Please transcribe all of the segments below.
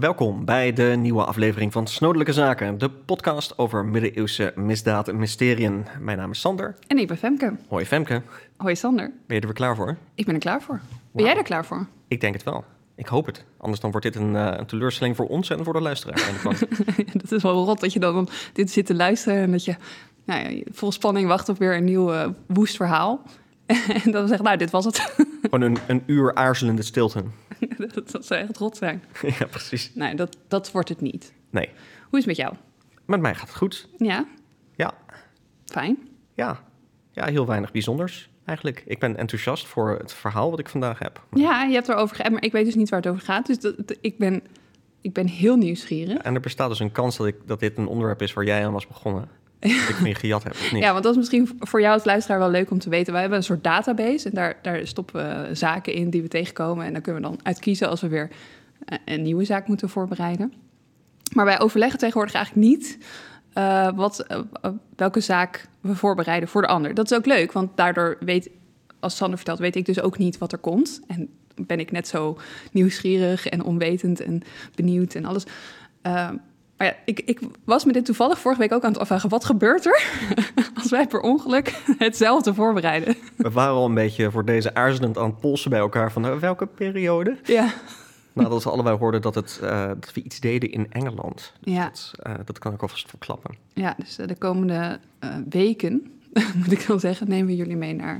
welkom bij de nieuwe aflevering van Snodelijke Zaken, de podcast over middeleeuwse misdaad en mysteriën. Mijn naam is Sander. En ik ben Femke. Hoi Femke. Hoi Sander. Ben je er weer klaar voor? Ik ben er klaar voor. Ben jij er klaar voor? Ik denk het wel. Ik hoop het. Anders dan wordt dit een teleurstelling voor ons en voor de luisteraar. Dat is wel rot dat je dan dit zit te luisteren en dat je vol spanning wacht op weer een nieuw woest verhaal. En dan zegt, nou, dit was het. Gewoon een uur aarzelende stilte. Dat zou echt rot zijn. Ja, precies. Nee, dat wordt het niet. Nee. Hoe is het met jou? Met mij gaat het goed. Ja? Ja. Fijn? Ja, heel weinig bijzonders eigenlijk. Ik ben enthousiast voor het verhaal wat ik vandaag heb. Ja, je hebt erover geappt, maar ik weet dus niet waar het over gaat. Dus ik ben heel nieuwsgierig. En er bestaat dus een kans dat dit een onderwerp is waar jij aan was begonnen. Dat ik me gejat heb, of niet? Ja, want dat is misschien voor jou als luisteraar wel leuk om te weten. Wij hebben een soort database en daar stoppen we zaken in die we tegenkomen. En daar kunnen we dan uitkiezen als we weer een nieuwe zaak moeten voorbereiden. Maar wij overleggen tegenwoordig eigenlijk niet welke zaak we voorbereiden voor de ander. Dat is ook leuk, want daardoor als Sander vertelt, weet ik dus ook niet wat er komt. En ben ik net zo nieuwsgierig en onwetend en benieuwd en alles. Maar ja, ik was me dit toevallig vorige week ook aan het afvragen. Wat gebeurt er als wij per ongeluk hetzelfde voorbereiden? We waren al een beetje voor deze aarzelend aan het polsen bij elkaar van welke periode? Ja. Nadat we allebei hoorden dat we iets deden in Engeland. Dus ja. Dat kan ik alvast verklappen. Ja, dus de komende weken, moet ik dan zeggen, nemen we jullie mee naar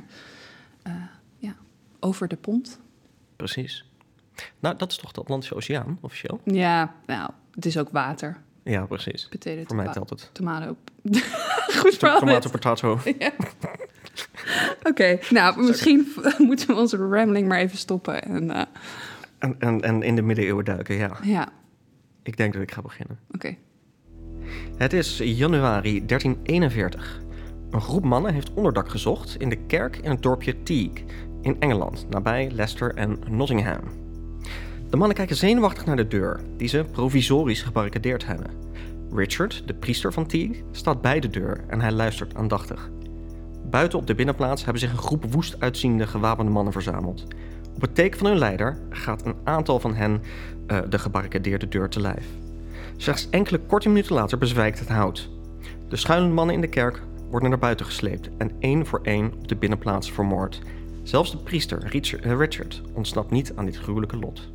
over de pont. Precies. Nou, dat is toch de Atlantische Oceaan, officieel? Ja, nou, het is ook water. Ja, precies. Voor mij telt het. Tomato. Goed verhaal. Tomato, potato. Ja. Oké, nou, misschien moeten we onze rambling maar even stoppen. En in de middeleeuwen duiken, ja. Ja. Ik denk dat ik ga beginnen. Oké. Het is januari 1341. Een groep mannen heeft onderdak gezocht in de kerk in het dorpje Teague in Engeland, nabij Leicester en Nottingham. De mannen kijken zenuwachtig naar de deur, die ze provisorisch gebarricadeerd hebben. Richard, de priester van Teague, staat bij de deur en hij luistert aandachtig. Buiten op de binnenplaats hebben zich een groep woest uitziende gewapende mannen verzameld. Op het teken van hun leider gaat een aantal van hen de gebarricadeerde deur te lijf. Slechts enkele korte minuten later bezwijkt het hout. De schuilende mannen in de kerk worden naar buiten gesleept en één voor één op de binnenplaats vermoord. Zelfs de priester, Richard, ontsnapt niet aan dit gruwelijke lot.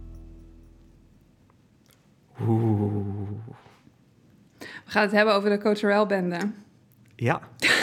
Oeh. We gaan het hebben over de Cotterell-bende. Ja.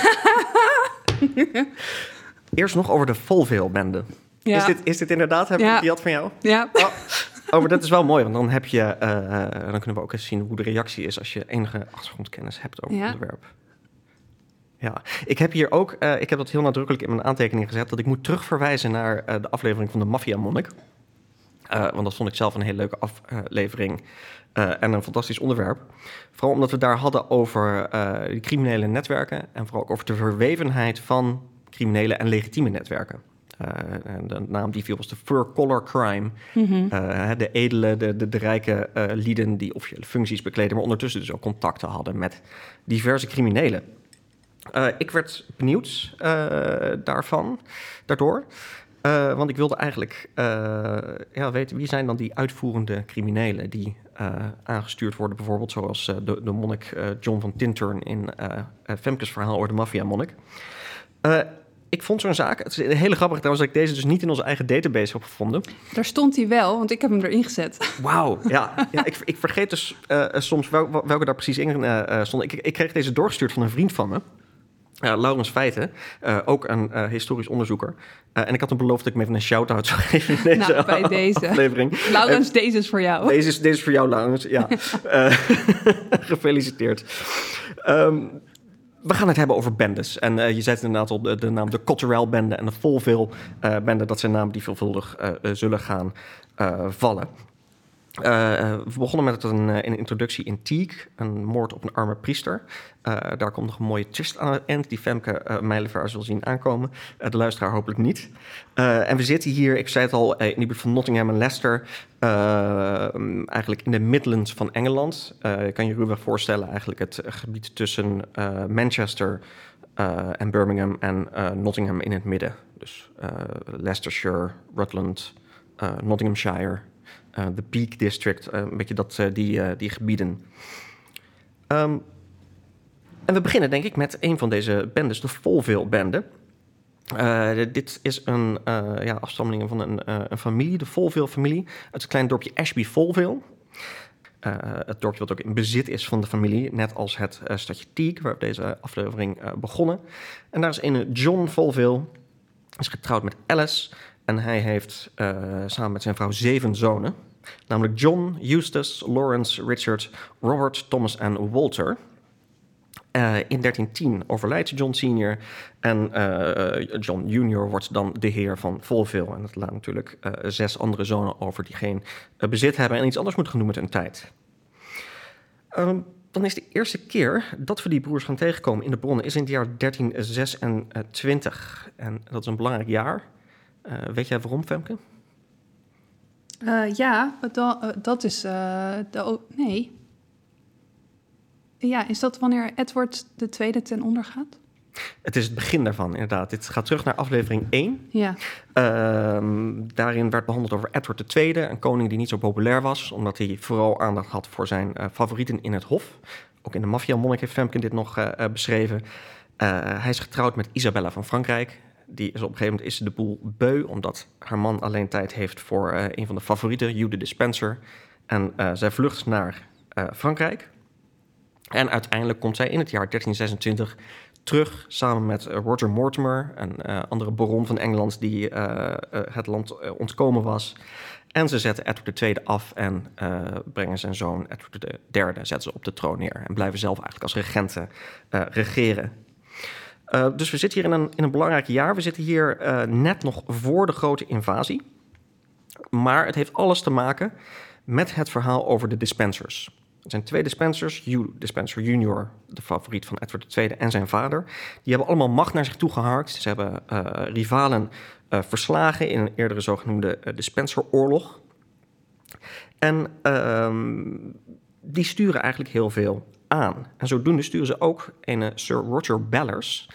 Eerst nog over de Folvale-bende. Ja. Is dit inderdaad, heb ik die had van jou? Ja. Maar dat is wel mooi, want dan heb je, dan kunnen we ook eens zien hoe de reactie is als je enige achtergrondkennis hebt over het onderwerp. Ja, ik heb hier ook, ik heb dat heel nadrukkelijk in mijn aantekening gezet, dat ik moet terugverwijzen naar de aflevering van de Maffia-monnik. Want dat vond ik zelf een hele leuke aflevering en een fantastisch onderwerp. Vooral omdat we daar hadden over die criminele netwerken en vooral ook over de verwevenheid van criminele en legitieme netwerken. De naam die viel was de fur-collar crime. Mm-hmm. De edele, de rijke lieden die officiële functies bekleden, maar ondertussen dus ook contacten hadden met diverse criminelen. Ik werd benieuwd daardoor. Want ik wilde eigenlijk weten, wie zijn dan die uitvoerende criminelen die aangestuurd worden, bijvoorbeeld zoals de monnik John van Tintern in Femkes verhaal over de maffia-monnik. Ik vond zo'n zaak, het is een hele grappige trouwens, dat ik deze dus niet in onze eigen database heb gevonden. Daar stond hij wel, want ik heb hem erin gezet. Wauw, ja ik vergeet dus soms welke daar precies in stond. Ik kreeg deze doorgestuurd van een vriend van me. Laurens Feiten, ook een historisch onderzoeker. En ik had hem beloofd dat ik hem even een shout-out zou geven in deze bij deze aflevering. Laurens, deze is voor jou. Deze is voor jou, Laurens, ja. Gefeliciteerd. We gaan het hebben over bendes. En je zei het inderdaad al, de naam de Cotterell-bende en de Folvale-bende. Dat zijn namen die veelvuldig zullen gaan vallen. We begonnen met een introductie in Teague, een moord op een arme priester. Daar komt nog een mooie twist aan het eind, die Femke mijlenver zal zien aankomen. De luisteraar hopelijk niet. En we zitten hier, ik zei het al, in de buurt van Nottingham en Leicester. Eigenlijk in de Midlands van Engeland. Je kan je ruwweg voorstellen, eigenlijk het gebied tussen Manchester en Birmingham en Nottingham in het midden. Dus Leicestershire, Rutland, Nottinghamshire. de Peak District, een beetje die gebieden. En we beginnen denk ik met een van deze bendes, de Folville-bende. Dit is een afstammeling van een familie, de Folville-familie, uit het kleine dorpje Ashby-Folville. Het dorpje wat ook in bezit is van de familie, net als het stadje Teague, waar we deze aflevering begonnen. En daar is een John Folville, is getrouwd met Alice en hij heeft samen met zijn vrouw 7 zonen. Namelijk John, Eustace, Lawrence, Richard, Robert, Thomas en Walter. In 1310 overlijdt John senior en John junior wordt dan de heer van Folville. En dat laat natuurlijk 6 andere zonen over die geen bezit hebben en iets anders moeten gaan doen met hun tijd. Dan is de eerste keer dat we die broers gaan tegenkomen in de bronnen is in het jaar 1326. En dat is een belangrijk jaar. Weet jij waarom, Femke? Dat is... nee. Ja, is dat wanneer Edward II ten onder gaat? Het is het begin daarvan, inderdaad. Dit gaat terug naar aflevering 1. Ja. Daarin werd behandeld over Edward II, een koning die niet zo populair was, omdat hij vooral aandacht had voor zijn favorieten in het hof. Ook in de Maffia-monnik heeft Femke dit nog beschreven. Hij is getrouwd met Isabella van Frankrijk. Die is op een gegeven moment is de boel beu, omdat haar man alleen tijd heeft voor een van de favorieten, Hugh the Dispenser. En zij vlucht naar Frankrijk. En uiteindelijk komt zij in het jaar 1326 terug samen met Roger Mortimer, een andere baron van Engeland die het land ontkomen was. En ze zetten Edward II af en brengen zijn zoon Edward III zetten ze op de troon neer. En blijven zelf eigenlijk als regenten regeren. Dus we zitten hier in een belangrijk jaar. We zitten hier net nog voor de grote invasie. Maar het heeft alles te maken met het verhaal over de Despensers. Er zijn 2 Despensers, Hugh Despenser junior, de favoriet van Edward II, en zijn vader. Die hebben allemaal macht naar zich toe geharkt. Ze hebben rivalen verslagen in een eerdere zogenoemde Despenseroorlog. En die sturen eigenlijk heel veel aan. En zodoende sturen ze ook een Sir Roger Bellers.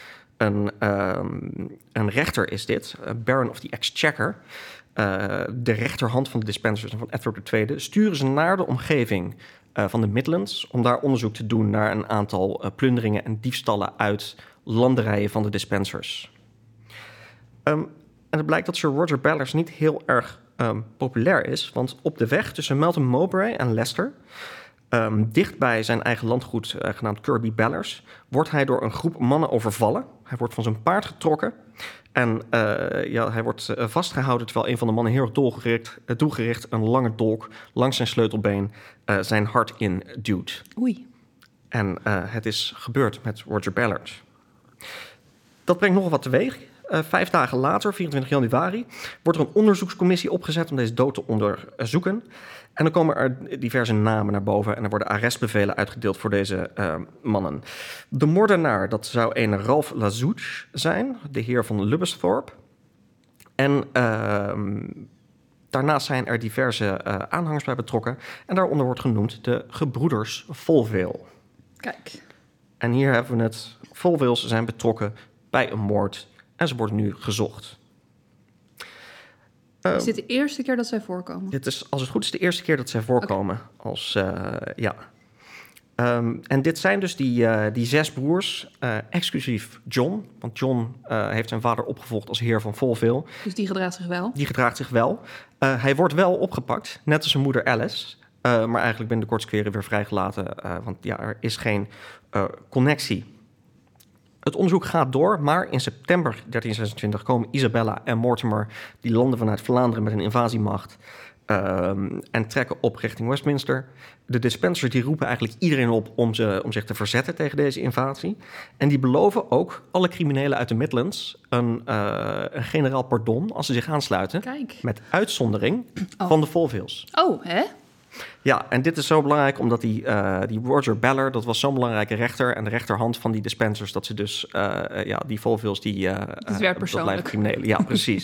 Een rechter is dit, Baron of the Exchequer. De rechterhand van de Despensers en van Edward II, sturen ze naar de omgeving van de Midlands om daar onderzoek te doen naar een aantal plunderingen en diefstallen uit landerijen van de Despensers. En het blijkt dat Sir Roger Bellers niet heel erg populair is, want op de weg tussen Melton Mowbray en Leicester, dicht bij zijn eigen landgoed genaamd Kirby Bellers, wordt hij door een groep mannen overvallen. Hij wordt van zijn paard getrokken en hij wordt vastgehouden terwijl een van de mannen heel erg doelgericht een lange dolk langs zijn sleutelbeen zijn hart in duwt. Oei. En het is gebeurd met Roger Bellers. Dat brengt nogal wat teweeg. 5 dagen later, 24 januari, wordt er een onderzoekscommissie opgezet om deze dood te onderzoeken. En dan komen er diverse namen naar boven en er worden arrestbevelen uitgedeeld voor deze mannen. De moordenaar, dat zou een Ralph Lazouche zijn, de heer van Lubbesthorpe. En daarnaast zijn er diverse aanhangers bij betrokken. En daaronder wordt genoemd de gebroeders Folville. Kijk. En hier hebben we het. Folvilles zijn betrokken bij een moord en ze worden nu gezocht. Is dit de eerste keer dat zij voorkomen? Dit is, als het goed is, de eerste keer dat zij voorkomen. Okay. En dit zijn dus die 6 broers, exclusief John. Want John heeft zijn vader opgevolgd als heer van Folville. Dus die gedraagt zich wel? Die gedraagt zich wel. Hij wordt wel opgepakt, net als zijn moeder Alice. Maar eigenlijk binnen de kortste keren weer vrijgelaten. Want ja, er is geen connectie. Het onderzoek gaat door, maar in september 1326 komen Isabella en Mortimer, die landen vanuit Vlaanderen met een invasiemacht en trekken op richting Westminster. De Despensers die roepen eigenlijk iedereen op om zich te verzetten tegen deze invasie. En die beloven ook alle criminelen uit de Midlands een generaal pardon als ze zich aansluiten. Kijk. Met uitzondering van de Folvilles. Oh, hè? Ja, en dit is zo belangrijk omdat die Roger Beller, dat was zo'n belangrijke rechter en de rechterhand van die Despensers, dat ze dus, die Folvilles, het werd persoonlijk. Criminelen. Ja, precies.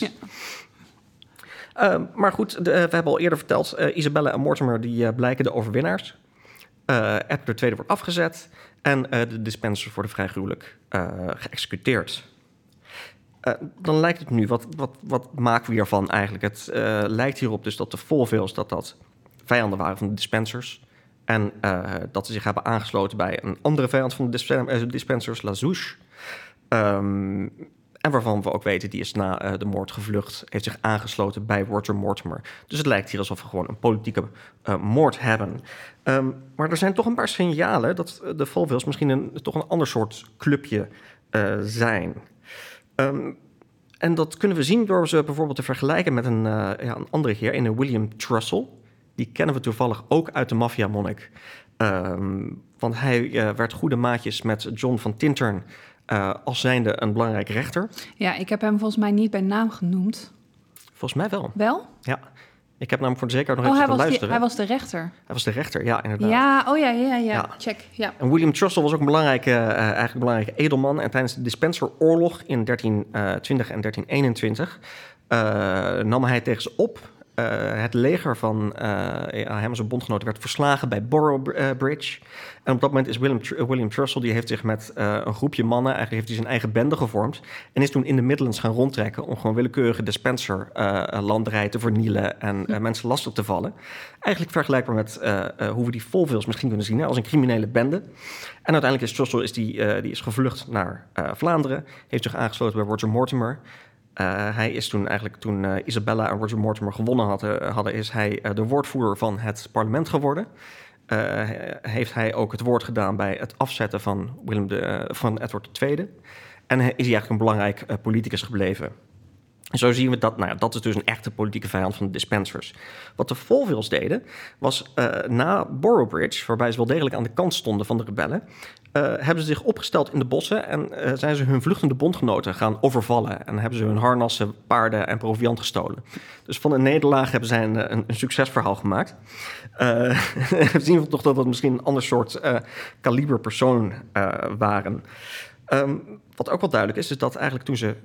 Ja. Maar goed, we hebben al eerder verteld, Isabella en Mortimer die blijken de overwinnaars. Edward II wordt afgezet en de Despensers worden vrij gruwelijk geëxecuteerd. Dan lijkt het nu, wat maken we hiervan eigenlijk? Het lijkt hierop dus dat de Folvilles dat vijanden waren van de Despensers. En dat ze zich hebben aangesloten bij een andere vijand van de Despensers, La Zouche. En waarvan we ook weten, die is na de moord gevlucht, heeft zich aangesloten bij Roger Mortimer. Dus het lijkt hier alsof we gewoon een politieke moord hebben. Maar er zijn toch een paar signalen dat de Folvilles misschien toch een ander soort clubje zijn. En dat kunnen we zien door ze bijvoorbeeld te vergelijken met een andere heer, een William Trussell. Die kennen we toevallig ook uit de Maffia-monnik. Want hij werd goede maatjes met John van Tintern als zijnde een belangrijk rechter. Ja, ik heb hem volgens mij niet bij naam genoemd. Volgens mij wel. Wel? Ja. Ik heb namelijk voor de zekerheid nog even te luisteren. Hij was de rechter. Hij was de rechter, ja, inderdaad. Ja. Check, ja. En William Trussell was ook een belangrijke edelman. En tijdens de Dispenseroorlog in 1320 en 1321 nam hij tegen ze op. Het leger van hem en zijn bondgenoten werd verslagen bij Boroughbridge. En op dat moment is William Trussell, die heeft zich met een groepje mannen, eigenlijk heeft hij zijn eigen bende gevormd. En is toen in de Midlands gaan rondtrekken om gewoon willekeurige Despenser-landerijen te vernielen en mensen lastig te vallen. Eigenlijk vergelijkbaar met hoe we die Folvilles misschien kunnen zien, als een criminele bende. En uiteindelijk is Trussell die is gevlucht naar Vlaanderen, heeft zich aangesloten bij Roger Mortimer. Hij is toen Isabella en Roger Mortimer gewonnen hadden, is hij de woordvoerder van het parlement geworden. Heeft hij ook het woord gedaan bij het afzetten van Edward II. En is hij eigenlijk een belangrijk politicus gebleven. En zo zien we dat is dus een echte politieke vijand van de Despensers. Wat de Folvilles deden, was na Boroughbridge, waarbij ze wel degelijk aan de kant stonden van de rebellen, hebben ze zich opgesteld in de bossen en zijn ze hun vluchtende bondgenoten gaan overvallen. En hebben ze hun harnassen, paarden en proviand gestolen. Dus van een nederlaag hebben zij een succesverhaal gemaakt. We zien toch dat dat misschien een ander soort kaliber persoon waren. Wat ook wel duidelijk is dat eigenlijk toen ze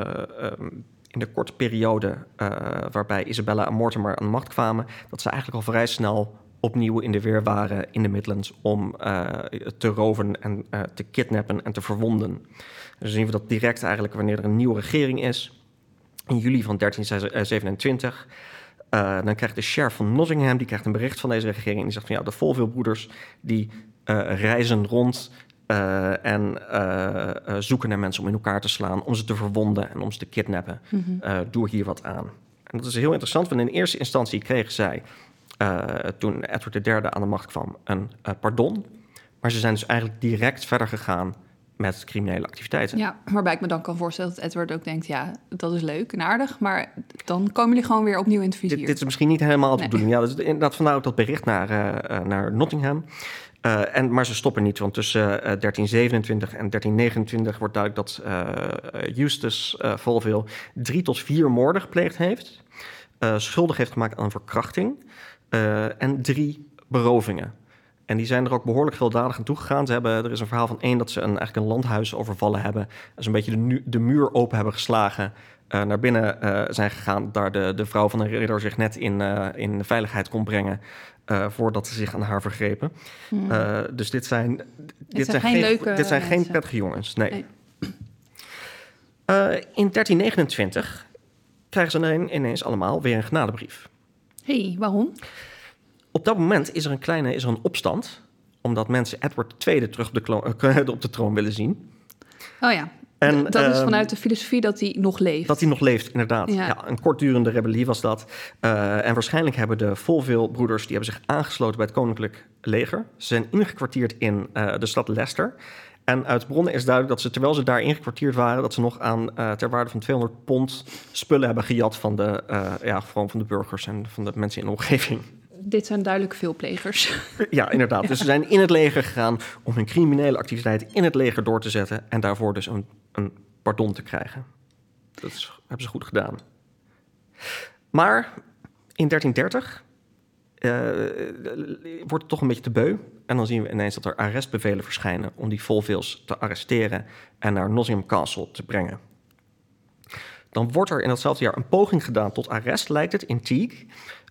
in de korte periode waarbij Isabella en Mortimer aan de macht kwamen, dat ze eigenlijk al vrij snel opnieuw in de weer waren in de Midlands om te roven en te kidnappen en te verwonden. Dus zien we dat direct eigenlijk wanneer er een nieuwe regering is, in juli van 1327. Dan krijgt de sheriff van Nottingham, die krijgt een bericht van deze regering en die zegt van de Folville-broeders die reizen rond en zoeken naar mensen om in elkaar te slaan, om ze te verwonden en om ze te kidnappen. Doe hier wat aan. En dat is heel interessant, want in eerste instantie kregen zij, toen Edward III aan de macht kwam, een pardon. Maar ze zijn dus eigenlijk direct verder gegaan met criminele activiteiten. Ja, waarbij ik me dan kan voorstellen dat Edward ook denkt, dat is leuk en aardig, maar dan komen jullie gewoon weer opnieuw in het vizier. Dit is misschien niet helemaal de bedoeling. Ja, dus inderdaad vandaar ook dat bericht naar Nottingham. Maar ze stoppen niet, want tussen 1327 en 1329 wordt duidelijk dat Eustace Folville 3 tot 4 moorden gepleegd heeft, schuldig heeft gemaakt aan verkrachting en 3 berovingen. En die zijn er ook behoorlijk gewelddadig aan toegegaan. Er is een verhaal van dat ze eigenlijk een landhuis overvallen hebben, zo'n beetje de muur open hebben geslagen, naar binnen zijn gegaan, daar de vrouw van een ridder zich net in veiligheid kon brengen, voordat ze zich aan haar vergrepen. Dus dit zijn geen prettige jongens. Nee. In 1329 krijgen ze ineens allemaal weer een genadebrief. Waarom? Op dat moment is er een opstand, omdat mensen Edward II terug op de troon willen zien. Oh ja. En dat is vanuit de filosofie dat hij nog leeft. Dat hij nog leeft, inderdaad. Ja, een kortdurende rebellie was dat. En waarschijnlijk hebben de Folville-broeders, die hebben zich aangesloten bij het koninklijk leger. Ze zijn ingekwartierd in de stad Leicester. En uit bronnen is duidelijk dat ze, terwijl ze daar ingekwartierd waren, dat ze nog aan ter waarde van 200 pond spullen hebben gejat van van de burgers en van de mensen in de omgeving. Dit zijn duidelijk veelplegers. Ja, inderdaad. Ja. Dus ze zijn in het leger gegaan om hun criminele activiteiten in het leger door te zetten en daarvoor dus een pardon te krijgen. Dat hebben ze goed gedaan. Maar in 1330 wordt het toch een beetje te beu. En dan zien we ineens dat er arrestbevelen verschijnen om die Folvilles te arresteren en naar Nottingham Castle te brengen. Dan wordt er in datzelfde jaar een poging gedaan tot arrest, lijkt het, in Teague.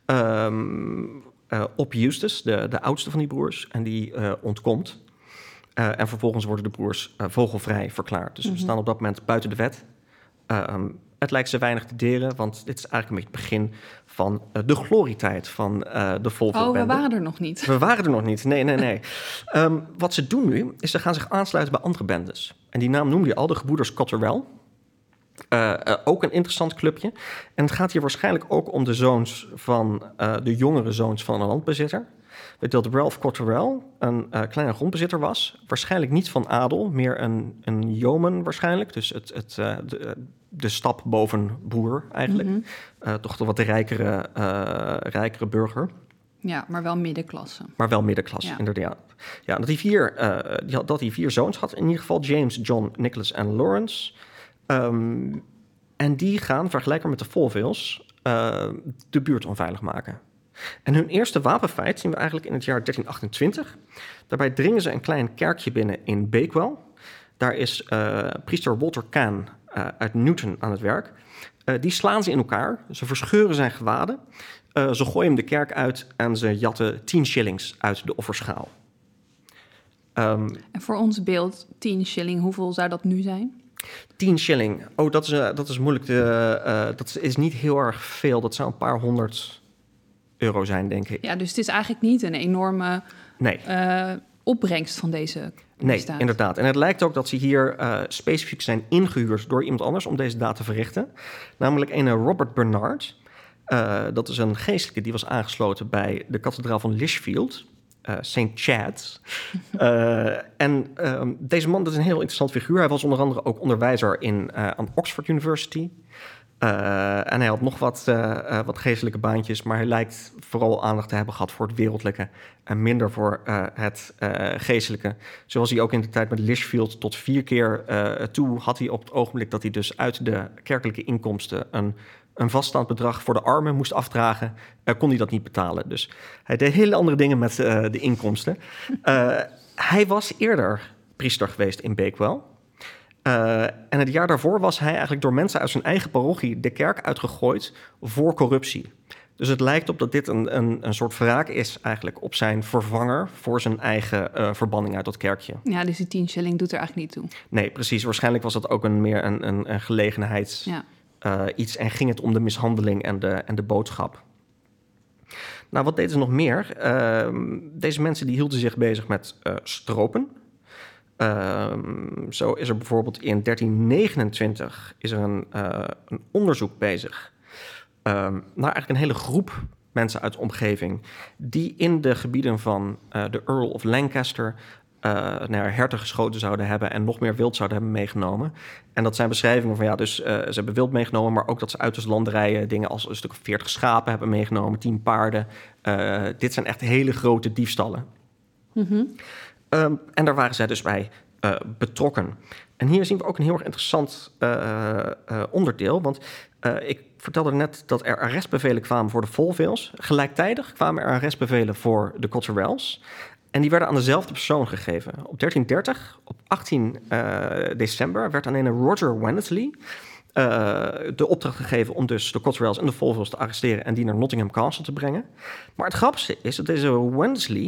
Op Eustace, de oudste van die broers. En die ontkomt. En vervolgens worden de broers vogelvrij verklaard. Dus we staan op dat moment buiten de wet. Het lijkt ze weinig te deren, want dit is eigenlijk een beetje het begin van de glorietijd van de Volvo-bende. Oh, we waren er nog niet. We waren er nog niet, nee. Wat ze doen nu, is ze gaan zich aansluiten bij andere bendes. En die naam noemde je al, de gebroeders Cotterell. Ook een interessant clubje. En het gaat hier waarschijnlijk ook om de zoons van de jongere zoons van een landbezitter. Weet dat Ralph Cotterell een kleine grondbezitter was. Waarschijnlijk niet van adel, meer een yeoman waarschijnlijk. Dus de stap boven boer eigenlijk. Mm-hmm. Toch de wat rijkere burger. Ja, maar wel middenklasse. Maar wel middenklasse, Ja. inderdaad. Ja, dat hij 4 zoons had. In ieder geval James, John, Nicholas en Lawrence. En die gaan, vergelijkbaar met de Volvilles, de buurt onveilig maken. En hun eerste wapenfeit zien we eigenlijk in het jaar 1328. Daarbij dringen ze een klein kerkje binnen in Bakewell. Daar is priester Walter Kahn uit Newton aan het werk. Die slaan ze in elkaar. Ze verscheuren zijn gewaden. Ze gooien hem de kerk uit en ze jatten 10 shillings uit de offerschaal. En voor ons beeld, 10 shilling, hoeveel zou dat nu zijn? 10 shilling. Oh, dat is moeilijk. Dat is niet heel erg veel. Dat zou een paar €100 zijn, denk ik. Ja, dus het is eigenlijk niet een enorme opbrengst van deze Nee, inderdaad. En het lijkt ook dat ze hier specifiek zijn ingehuurd door iemand anders om deze daad te verrichten. Namelijk een Robert Bernard. Dat is een geestelijke die was aangesloten bij de kathedraal van Lichfield. St. Chad's. Deze man, dat is een heel interessant figuur. Hij was onder andere ook onderwijzer aan Oxford University. En hij had nog wat geestelijke baantjes, maar hij lijkt vooral aandacht te hebben gehad voor het wereldlijke en minder voor het geestelijke. Zoals hij ook in de tijd met Lichfield tot 4 keer toe had hij op het ogenblik dat hij dus uit de kerkelijke inkomsten een vaststaand bedrag voor de armen moest afdragen, kon hij dat niet betalen. Dus hij deed hele andere dingen met de inkomsten. Hij was eerder priester geweest in Bakewell. En het jaar daarvoor was hij eigenlijk door mensen uit zijn eigen parochie de kerk uitgegooid voor corruptie. Dus het lijkt op dat dit een soort wraak is eigenlijk op zijn vervanger voor zijn eigen verbanning uit dat kerkje. Ja, dus die 10 shilling doet er eigenlijk niet toe. Nee, precies. Waarschijnlijk was dat ook meer een gelegenheids iets en ging het om de mishandeling en de boodschap. Nou, wat deden ze nog meer? Deze mensen die hielden zich bezig met stropen. Zo is er bijvoorbeeld in 1329 is er een onderzoek bezig naar eigenlijk een hele groep mensen uit de omgeving die in de gebieden van de Earl of Lancaster naar herten geschoten zouden hebben en nog meer wild zouden hebben meegenomen. En dat zijn beschrijvingen van dus ze hebben wild meegenomen, maar ook dat ze uit de landerijen dingen als een stuk of 40 schapen hebben meegenomen, 10 paarden. Dit zijn echt hele grote diefstallen. Mm-hmm. En daar waren zij dus bij betrokken. En hier zien we ook een heel erg interessant onderdeel. Want ik vertelde net dat er arrestbevelen kwamen voor de Volvilles. Gelijktijdig kwamen er arrestbevelen voor de Cotterells. En die werden aan dezelfde persoon gegeven. Op 1330, op 18 december, werd aan een Roger Wennesley de opdracht gegeven om dus de Cotterells en de Volvilles te arresteren en die naar Nottingham Castle te brengen. Maar het grappigste is dat deze Wennesley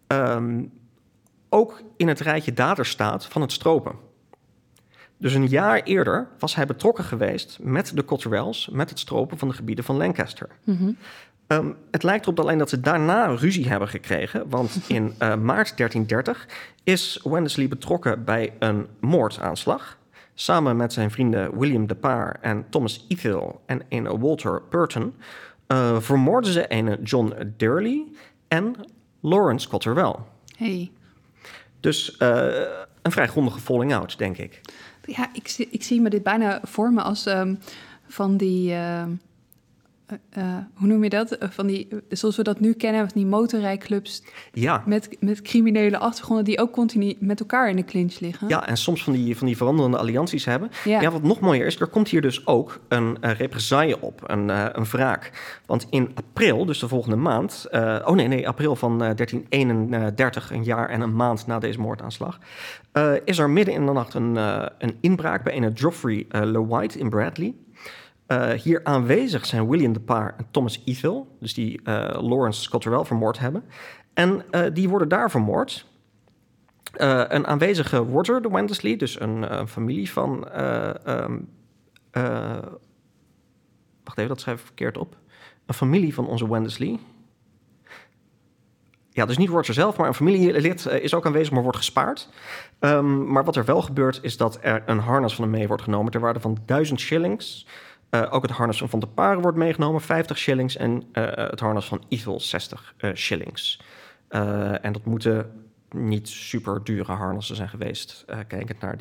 ook in het rijtje daders staat van het stropen. Dus een jaar eerder was hij betrokken geweest met de Cotterells, met het stropen van de gebieden van Lancaster. Mm-hmm. Het lijkt erop alleen dat ze daarna ruzie hebben gekregen, want in maart 1330 is Wennesley betrokken bij een moordaanslag. Samen met zijn vrienden William de Paar en Thomas Ethel en een Walter Purton vermoorden ze een John Durley en Lawrence Cotterell. Hey. Dus een vrij grondige falling out, denk ik. Ja, ik zie me dit bijna voor me als van die... hoe noem je dat? Van die, zoals we dat nu kennen, van die motorrijclubs met criminele achtergronden die ook continu met elkaar in de clinch liggen. Ja, en soms van die veranderende allianties hebben. Ja. Ja, wat nog mooier is, er komt hier dus ook een represaille op, een wraak. Want in april, dus de volgende maand... april van 1331, een jaar en een maand na deze moordaanslag... is er midden in de nacht een inbraak bij een Geoffrey LeWhite in Bradley... hier aanwezig zijn William de Paar en Thomas Ethel, dus die Lawrence Cotterell vermoord hebben. En die worden daar vermoord. Een aanwezige Roger de Wennesley, dus een familie van Wacht even, dat schrijf ik verkeerd op. Een familie van onze Wendesley. Ja, dus niet Roger zelf, maar een familielid is ook aanwezig, maar wordt gespaard. Maar wat er wel gebeurt, is dat er een harnas van hem mee wordt genomen ter waarde van 1000 shillings. Ook het harnas van de Paren wordt meegenomen, 50 shillings. En het harnas van Ethel, 60 shillings. En dat moeten niet super dure harnassen zijn geweest, kijkend naar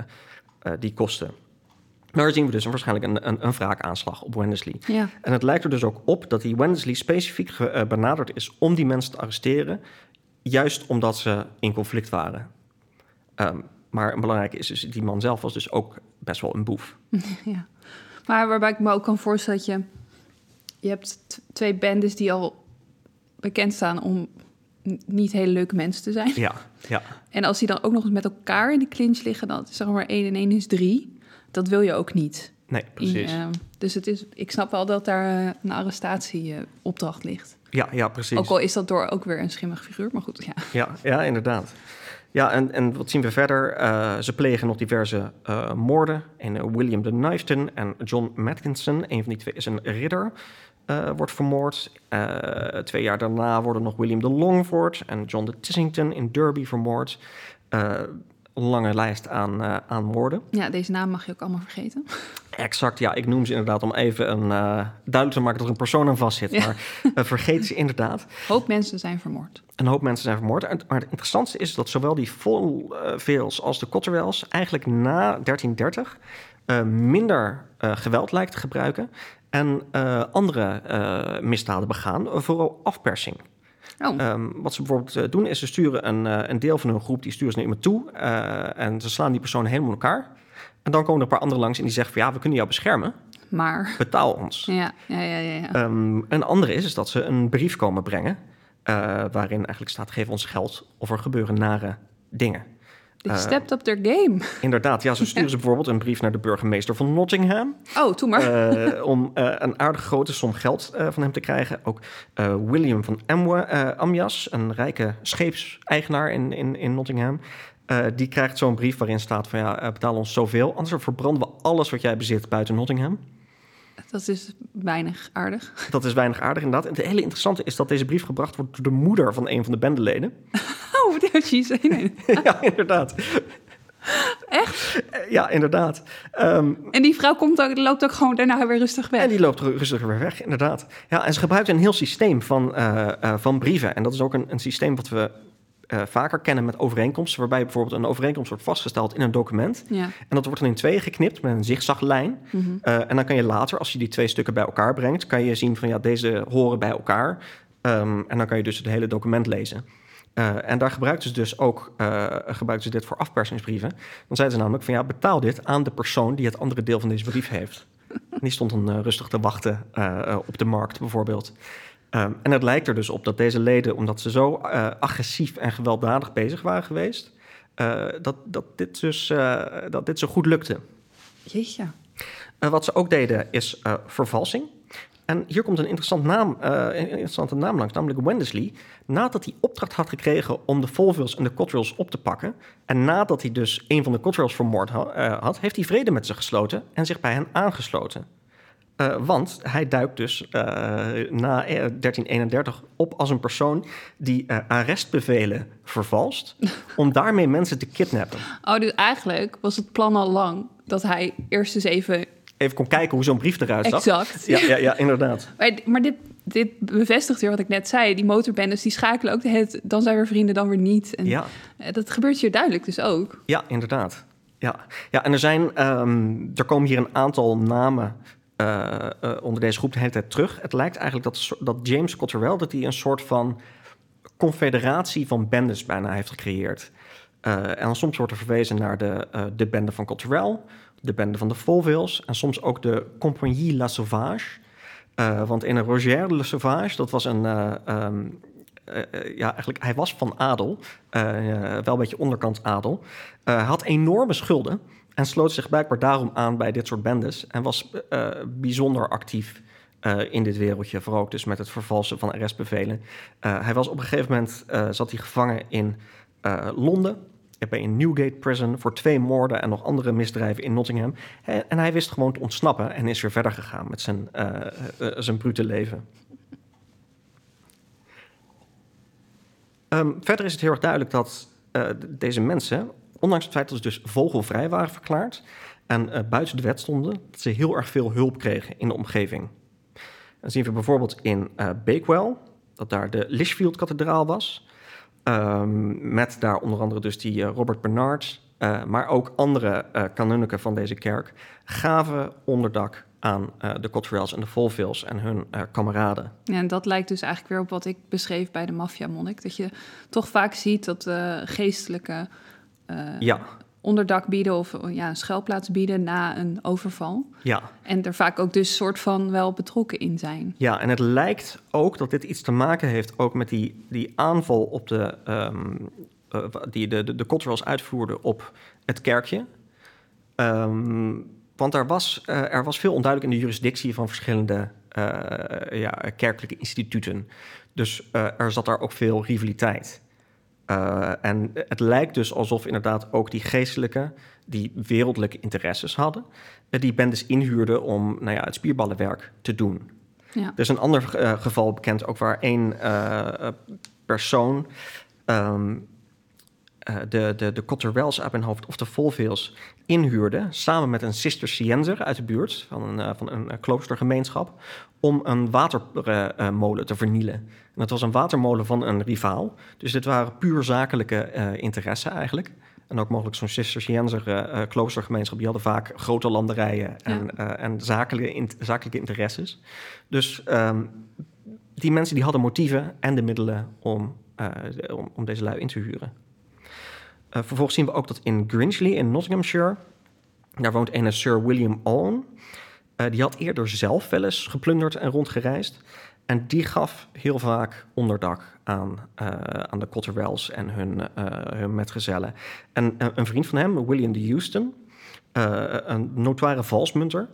die kosten. Daar zien we dus waarschijnlijk een wraakaanslag op Wendesley. Ja. En het lijkt er dus ook op dat die Wendesley specifiek benaderd is om die mensen te arresteren, juist omdat ze in conflict waren. Maar een belangrijke is dus, die man zelf was dus ook best wel een boef. Ja. Maar waarbij ik me ook kan voorstellen dat je hebt twee bendes die al bekend staan om niet hele leuke mensen te zijn. Ja, ja. En als die dan ook nog eens met elkaar in de clinch liggen, dan zeg maar 1 en 1 is 3. Dat wil je ook niet. Nee, precies. Dus ik snap wel dat daar een arrestatieopdracht ligt. Ja, precies. Ook al is dat door ook weer een schimmig figuur, maar goed, ja. Ja, inderdaad. Ja, en wat zien we verder? Ze plegen nog diverse moorden. En William de Knifton en John Matkinson, een van die twee is een ridder, wordt vermoord. 2 jaar daarna worden nog William de Longford en John de Tissington in Derby vermoord. Een lange lijst aan moorden. Ja, deze naam mag je ook allemaal vergeten. Exact, ja. Ik noem ze inderdaad om even duidelijk te maken dat er een persoon aan vast zit. Ja. Maar vergeet ze inderdaad. Een hoop mensen zijn vermoord. Een hoop mensen zijn vermoord. Maar het interessantste is dat zowel die Folvales als de Cotterells eigenlijk na 1330 minder geweld lijkt te gebruiken en andere misdaden begaan, vooral afpersing. Wat ze bijvoorbeeld doen is ze sturen een deel van hun groep, die sturen ze naar iemand toe en ze slaan die persoon helemaal in elkaar. En dan komen er een paar anderen langs en die zeggen van ja, we kunnen jou beschermen, maar betaal ons. Ja. Een andere is dat ze een brief komen brengen waarin eigenlijk staat, geef ons geld of er gebeuren nare dingen. They stepped up their game. Inderdaad, ja, zo sturen ze bijvoorbeeld een brief naar de burgemeester van Nottingham. Oh, doe maar. Om een aardig grote som geld van hem te krijgen. Ook William van Amyas, een rijke scheepseigenaar in Nottingham. Die krijgt zo'n brief waarin staat van ja, betaal ons zoveel. Anders verbranden we alles wat jij bezit buiten Nottingham. Dat is weinig aardig. Dat is weinig aardig, inderdaad. En het hele interessante is dat deze brief gebracht wordt door de moeder van een van de bendeleden. Oh, jeez. Nee. Ja, inderdaad. Echt? Ja, inderdaad. En die vrouw loopt ook gewoon daarna weer rustig weg? En die loopt rustig weer weg, inderdaad. Ja, en ze gebruikt een heel systeem van brieven. En dat is ook een systeem wat we vaker kennen met overeenkomsten, waarbij bijvoorbeeld een overeenkomst wordt vastgesteld in een document. Ja. En dat wordt dan in 2 geknipt met een zigzaglijn. Mm-hmm. En dan kan je later, als je die 2 stukken bij elkaar brengt, kan je zien van ja, deze horen bij elkaar. En dan kan je dus het hele document lezen. En daar gebruikten ze dus ook dit voor afpersingsbrieven. Dan zeiden ze namelijk van ja, betaal dit aan de persoon die het andere deel van deze brief heeft. En die stond dan rustig te wachten op de markt bijvoorbeeld. En het lijkt er dus op dat deze leden, omdat ze zo agressief en gewelddadig bezig waren geweest, dat dit zo goed lukte. Jeetje. Wat ze ook deden is vervalsing. En hier komt een interessante naam langs, namelijk Wendesley. Nadat hij opdracht had gekregen om de Folvales en de Cotterells op te pakken, en nadat hij dus een van de Cotterells vermoord had, heeft hij vrede met ze gesloten en zich bij hen aangesloten. Want hij duikt dus na 1331 op als een persoon die arrestbevelen vervalst om daarmee mensen te kidnappen. Oh, dus eigenlijk was het plan al lang dat hij eerst eens even kon kijken hoe zo'n brief eruit zag. Exact. Ja, inderdaad. Maar dit bevestigt weer wat ik net zei. Die motorbendes die schakelen ook dan zijn we vrienden, dan weer niet. En ja. Dat gebeurt hier duidelijk dus ook. Ja, inderdaad. Ja, en er komen hier een aantal namen onder deze groep de hele tijd terug. Het lijkt eigenlijk dat James Cotterell dat hij een soort van confederatie van bendes bijna heeft gecreëerd. En dan soms wordt er verwezen naar de bende van Cotterell, de bende van de Folvales en soms ook de Compagnie La Sauvage. Want in een Roger Le Sauvage, dat was eigenlijk, hij was van adel, wel een beetje onderkant adel, had enorme schulden en sloot zich blijkbaar daarom aan bij dit soort bendes en was bijzonder actief in dit wereldje, vooral ook dus met het vervalsen van arrestbevelen. Hij was op een gegeven moment zat hij gevangen in Londen. bij een Newgate Prison voor 2 moorden en nog andere misdrijven in Nottingham. En hij wist gewoon te ontsnappen en is weer verder gegaan met zijn brute leven. Verder is het heel erg duidelijk dat deze mensen, ondanks het feit dat ze dus vogelvrij waren verklaard en buiten de wet stonden, dat ze heel erg veel hulp kregen in de omgeving. Dan zien we bijvoorbeeld in Bakewell, dat daar de Lichfield-kathedraal was, met daar onder andere dus die Robert Bernard, maar ook andere kanunniken van deze kerk, gaven onderdak aan de Cotterells en de Fulvilles en hun kameraden. Ja, en dat lijkt dus eigenlijk weer op wat ik beschreef bij de maffiamonnik. Dat je toch vaak ziet dat geestelijke onderdak bieden of een schuilplaats bieden na een overval. Ja. En er vaak ook dus soort van wel betrokken in zijn. Ja, en het lijkt ook dat dit iets te maken heeft ook met die aanval op die de Cotterells uitvoerden op het kerkje. Want er was veel onduidelijk in de jurisdictie van verschillende kerkelijke instituten. Dus er zat daar ook veel rivaliteit. En het lijkt dus alsof inderdaad ook die geestelijke, die wereldlijke interesses hadden, die bendes inhuurden om het spierballenwerk te doen. Ja. Er is een ander geval bekend ook waar één persoon de Cotterells uit mijn hoofd of de Fulvilles inhuurde, samen met een Cisterciënzer uit de buurt van een kloostergemeenschap, om een watermolen te vernielen. En dat was een watermolen van een rivaal. Dus dit waren puur zakelijke interesse eigenlijk. En ook mogelijk zo'n Cisterciënzer kloostergemeenschap, die hadden vaak grote landerijen en zakelijke interesses. Dus die mensen die hadden motieven en de middelen om deze lui in te huren. Vervolgens zien we ook dat in Gringelly in Nottinghamshire, daar woont een Sir William Owen. Die had eerder zelf wel eens geplunderd en rondgereisd. En die gaf heel vaak onderdak aan de Cotterells en hun metgezellen. En een vriend van hem, William de Houston, een notoire valsmunter,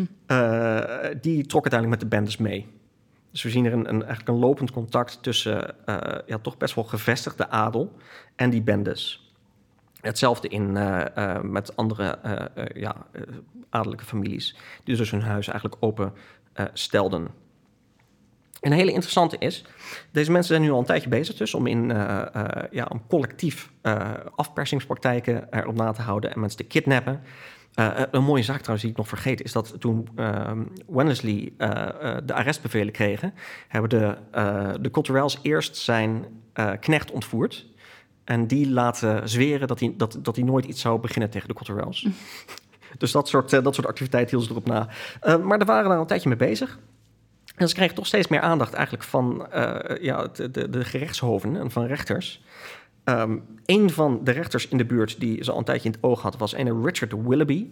die trok uiteindelijk met de bendes mee. Dus we zien er eigenlijk een lopend contact tussen toch best wel gevestigde adel en die bendes. Hetzelfde met andere adellijke families, die dus hun huis eigenlijk open stelden. En een hele interessante is, deze mensen zijn nu al een tijdje bezig dus om om collectief afpersingspraktijken erop na te houden en mensen te kidnappen. Een mooie zaak trouwens die ik nog vergeten is dat toen Wellesley de arrestbevelen kregen, hebben de Cotterells eerst zijn knecht ontvoerd. En die laten zweren dat hij nooit iets zou beginnen tegen de Cotterells. Dus dat soort activiteit hielden ze erop na. Maar daar waren we al een tijdje mee bezig. En ze kregen toch steeds meer aandacht eigenlijk van de gerechtshoven en van rechters. Een van de rechters in de buurt die ze al een tijdje in het oog had, was een Richard Willoughby.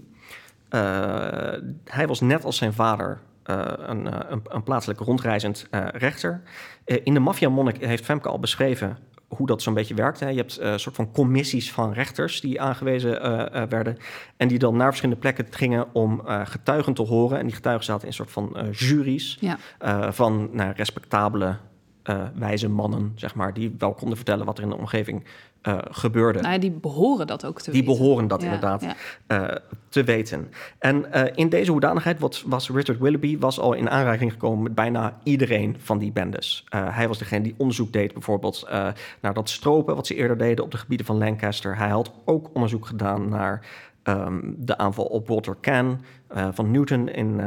Hij was net als zijn vader een plaatselijk rondreizend rechter. In de Maffia-monnik heeft Femke al beschreven hoe dat zo'n beetje werkt. Hè. Je hebt een soort van commissies van rechters die aangewezen werden en die dan naar verschillende plekken gingen om getuigen te horen. En die getuigen zaten in een soort van juries van respectabele wijze mannen, zeg maar, die wel konden vertellen wat er in de omgeving gebeurde. Nou, die behoren dat ook te weten. Die behoren dat inderdaad te weten. En in deze hoedanigheid was Richard Willoughby al in aanraking gekomen met bijna iedereen van die bendes. Hij was degene die onderzoek deed bijvoorbeeld naar dat stropen wat ze eerder deden op de gebieden van Lancaster. Hij had ook onderzoek gedaan naar de aanval op Walter Cann van Newton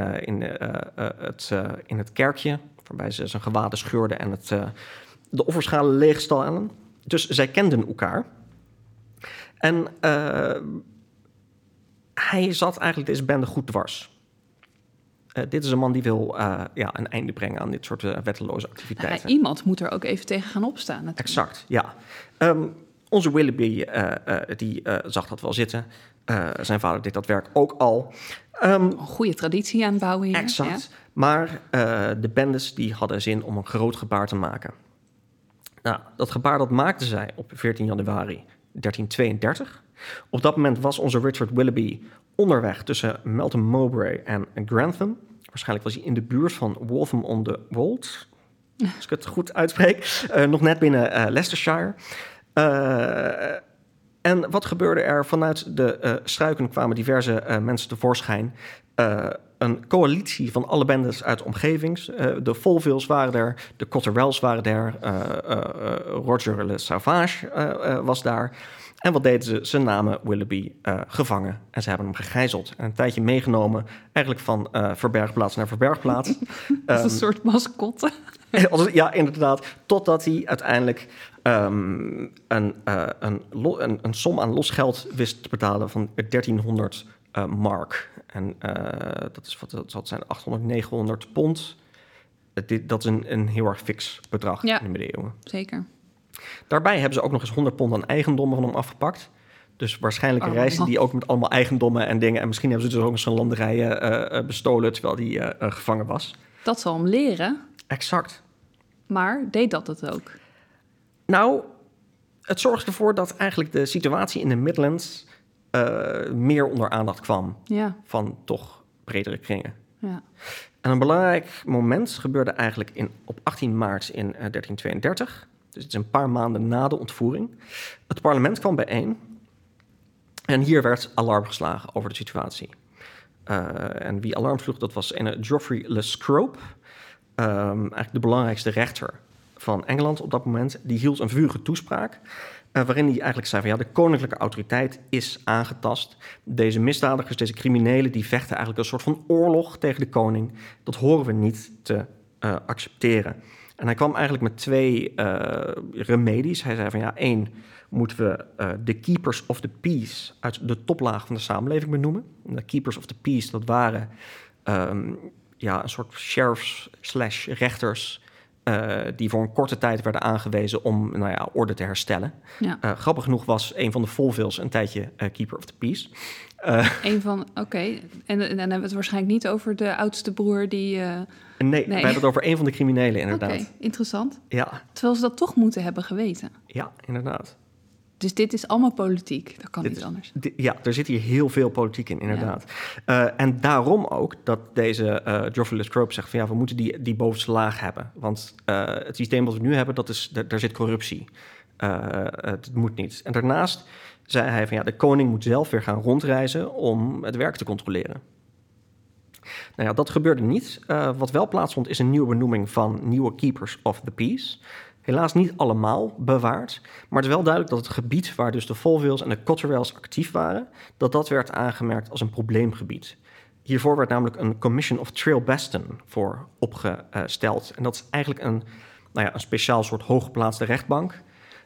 in het kerkje, waarbij ze zijn gewaden scheurden en de offerschalen leegstallen. Dus zij kenden elkaar. En hij zat eigenlijk deze bende goed dwars. Dit is een man die wil een einde brengen aan dit soort wetteloze activiteiten. Iemand moet er ook even tegen gaan opstaan natuurlijk. Exact, ja. Onze Willoughby die zag dat wel zitten. Zijn vader deed dat werk ook al. Een goede traditie aan het bouwen hier. Exact. Ja. Maar de bendes die hadden zin om een groot gebaar te maken. Nou, dat gebaar dat maakten zij op 14 januari 1332. Op dat moment was onze Richard Willoughby onderweg tussen Melton Mowbray en Grantham. Waarschijnlijk was hij in de buurt van Waltham on the Wold, als ik het goed uitspreek. Nog net binnen Leicestershire. En En wat gebeurde er? Vanuit de struiken kwamen diverse mensen tevoorschijn. Een coalitie van alle bendes uit de omgeving. De Folvilles waren er, de Cotterells waren er, Roger Le Sauvage was daar. En wat deden ze? Ze namen Willoughby gevangen en ze hebben hem gegijzeld. En een tijdje meegenomen, eigenlijk van verbergplaats naar verbergplaats. Dat is een soort mascotte. Ja, inderdaad. Totdat hij uiteindelijk een som aan losgeld wist te betalen van 1300 mark. En dat is wat zal het zijn, 800, 900 pond. Dat is een heel erg fix bedrag in de middeleeuwen. Zeker. Daarbij hebben ze ook nog eens 100 pond aan eigendommen van hem afgepakt. Dus waarschijnlijk reisde die ook met allemaal eigendommen en dingen. En misschien hebben ze dus ook nog zijn landerijen bestolen terwijl hij gevangen was. Dat zal hem leren. Exact. Maar deed dat het ook? Nou, het zorgde ervoor dat eigenlijk de situatie in de Midlands meer onder aandacht kwam van toch bredere kringen. Ja. En een belangrijk moment gebeurde eigenlijk op 18 maart in 1332. Dus het is een paar maanden na de ontvoering. Het parlement kwam bijeen en hier werd alarm geslagen over de situatie. En wie alarm sloeg, dat was Geoffrey Le Scrope, eigenlijk de belangrijkste rechter van Engeland op dat moment. Die hield een vurige toespraak waarin hij eigenlijk zei van ja, de koninklijke autoriteit is aangetast. Deze misdadigers, deze criminelen, die vechten eigenlijk een soort van oorlog tegen de koning. Dat horen we niet te accepteren. En hij kwam eigenlijk met 2 remedies. Hij zei van ja, 1, moeten we de keepers of the peace uit de toplaag van de samenleving benoemen. De keepers of the peace, dat waren een soort sheriffs/rechters die voor een korte tijd werden aangewezen om orde te herstellen. Ja. Grappig genoeg was een van de Folvilles een tijdje keeper of the peace. Oké. En dan hebben we het waarschijnlijk niet over de oudste broer die... Nee, we hebben het over een van de criminelen inderdaad. Oké, interessant. Ja. Terwijl ze dat toch moeten hebben geweten. Ja, inderdaad. Dus dit is allemaal politiek, dat kan niet anders. Er zit hier heel veel politiek in, inderdaad. Ja. En daarom ook dat deze Geoffrey Le Scrope zegt van ja, we moeten die bovenste laag hebben. Want het systeem wat we nu hebben, daar zit corruptie. Het moet niet. En daarnaast zei hij van ja, de koning moet zelf weer gaan rondreizen om het werk te controleren. Nou ja, dat gebeurde niet. Wat wel plaatsvond is een nieuwe benoeming van nieuwe keepers of the peace. Helaas niet allemaal bewaard, maar het is wel duidelijk dat het gebied waar dus de Folvilles en de Cotterells actief waren, dat werd aangemerkt als een probleemgebied. Hiervoor werd namelijk een Commission of Trailbaston voor opgesteld. En dat is eigenlijk een speciaal soort hooggeplaatste rechtbank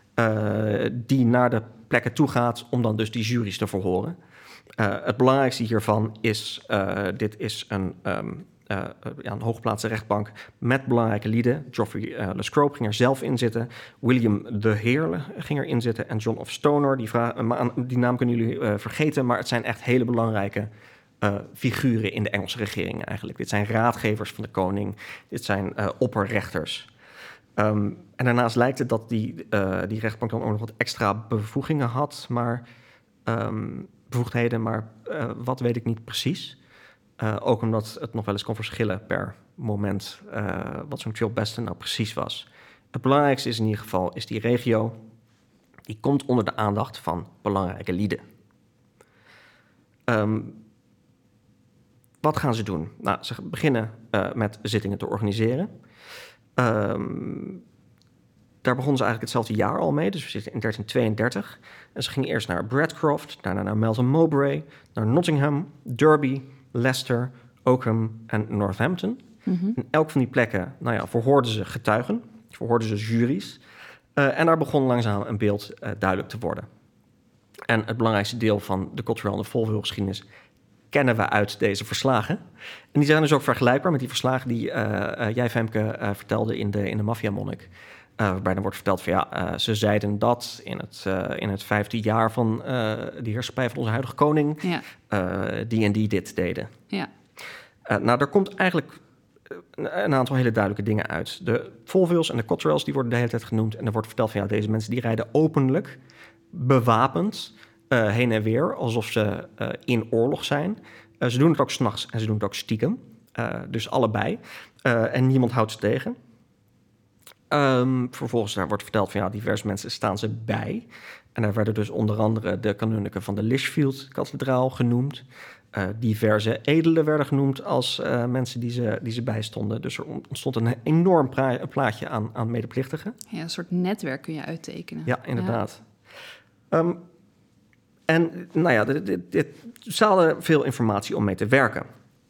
die naar de plekken toe gaat om dan dus die juries te verhoren. Het belangrijkste hiervan is, dit is een hooggeplaatste rechtbank met belangrijke lieden. Geoffrey Le Scrope ging er zelf in zitten. William de Heerle ging erin zitten. En John of Stoner, die naam kunnen jullie vergeten, maar het zijn echt hele belangrijke figuren in de Engelse regering eigenlijk. Dit zijn raadgevers van de koning. Dit zijn opperrechters. En daarnaast lijkt het dat die rechtbank dan ook nog wat extra bevoegingen had, bevoegdheden, maar wat weet ik niet precies. Ook omdat het nog wel eens kon verschillen per moment wat zo'n trailbaston nou precies was. Het belangrijkste is in ieder geval, is die regio, die komt onder de aandacht van belangrijke lieden. Wat gaan ze doen? Nou, ze beginnen met zittingen te organiseren. Daar begonnen ze eigenlijk hetzelfde jaar al mee, dus we zitten in 1332. En ze gingen eerst naar Bradcroft, daarna naar Melton Mowbray, naar Nottingham, Derby, Leicester, Oakham en Northampton. Mm-hmm. En elk van die plekken verhoorden ze getuigen, verhoorden ze juries. En daar begon langzaam een beeld duidelijk te worden. En het belangrijkste deel van de Cotterell en de Folville geschiedenis kennen we uit deze verslagen. En die zijn dus ook vergelijkbaar met die verslagen die jij, Femke, vertelde in de Maffia-monnik. Waarbij dan wordt verteld van ze zeiden dat in het 5e jaar van de heerschappij van onze huidige koning, die en die dit deden. Ja. Daar komt eigenlijk een aantal hele duidelijke dingen uit. De Folvilles en de Cotterells die worden de hele tijd genoemd en er wordt verteld van deze mensen die rijden openlijk, bewapend, heen en weer, alsof ze in oorlog zijn. Ze doen het ook 's nachts en ze doen het ook stiekem. Dus allebei. En niemand houdt ze tegen. Vervolgens daar wordt verteld van diverse mensen staan ze bij. En daar werden dus onder andere de kanunniken van de Lichfield-kathedraal genoemd. Diverse edelen werden genoemd als mensen die ze bijstonden. Dus er ontstond een enorm plaatje aan medeplichtigen. Ja, een soort netwerk kun je uittekenen. Ja, inderdaad. Ja. En nou ja, ze hadden veel informatie om mee te werken.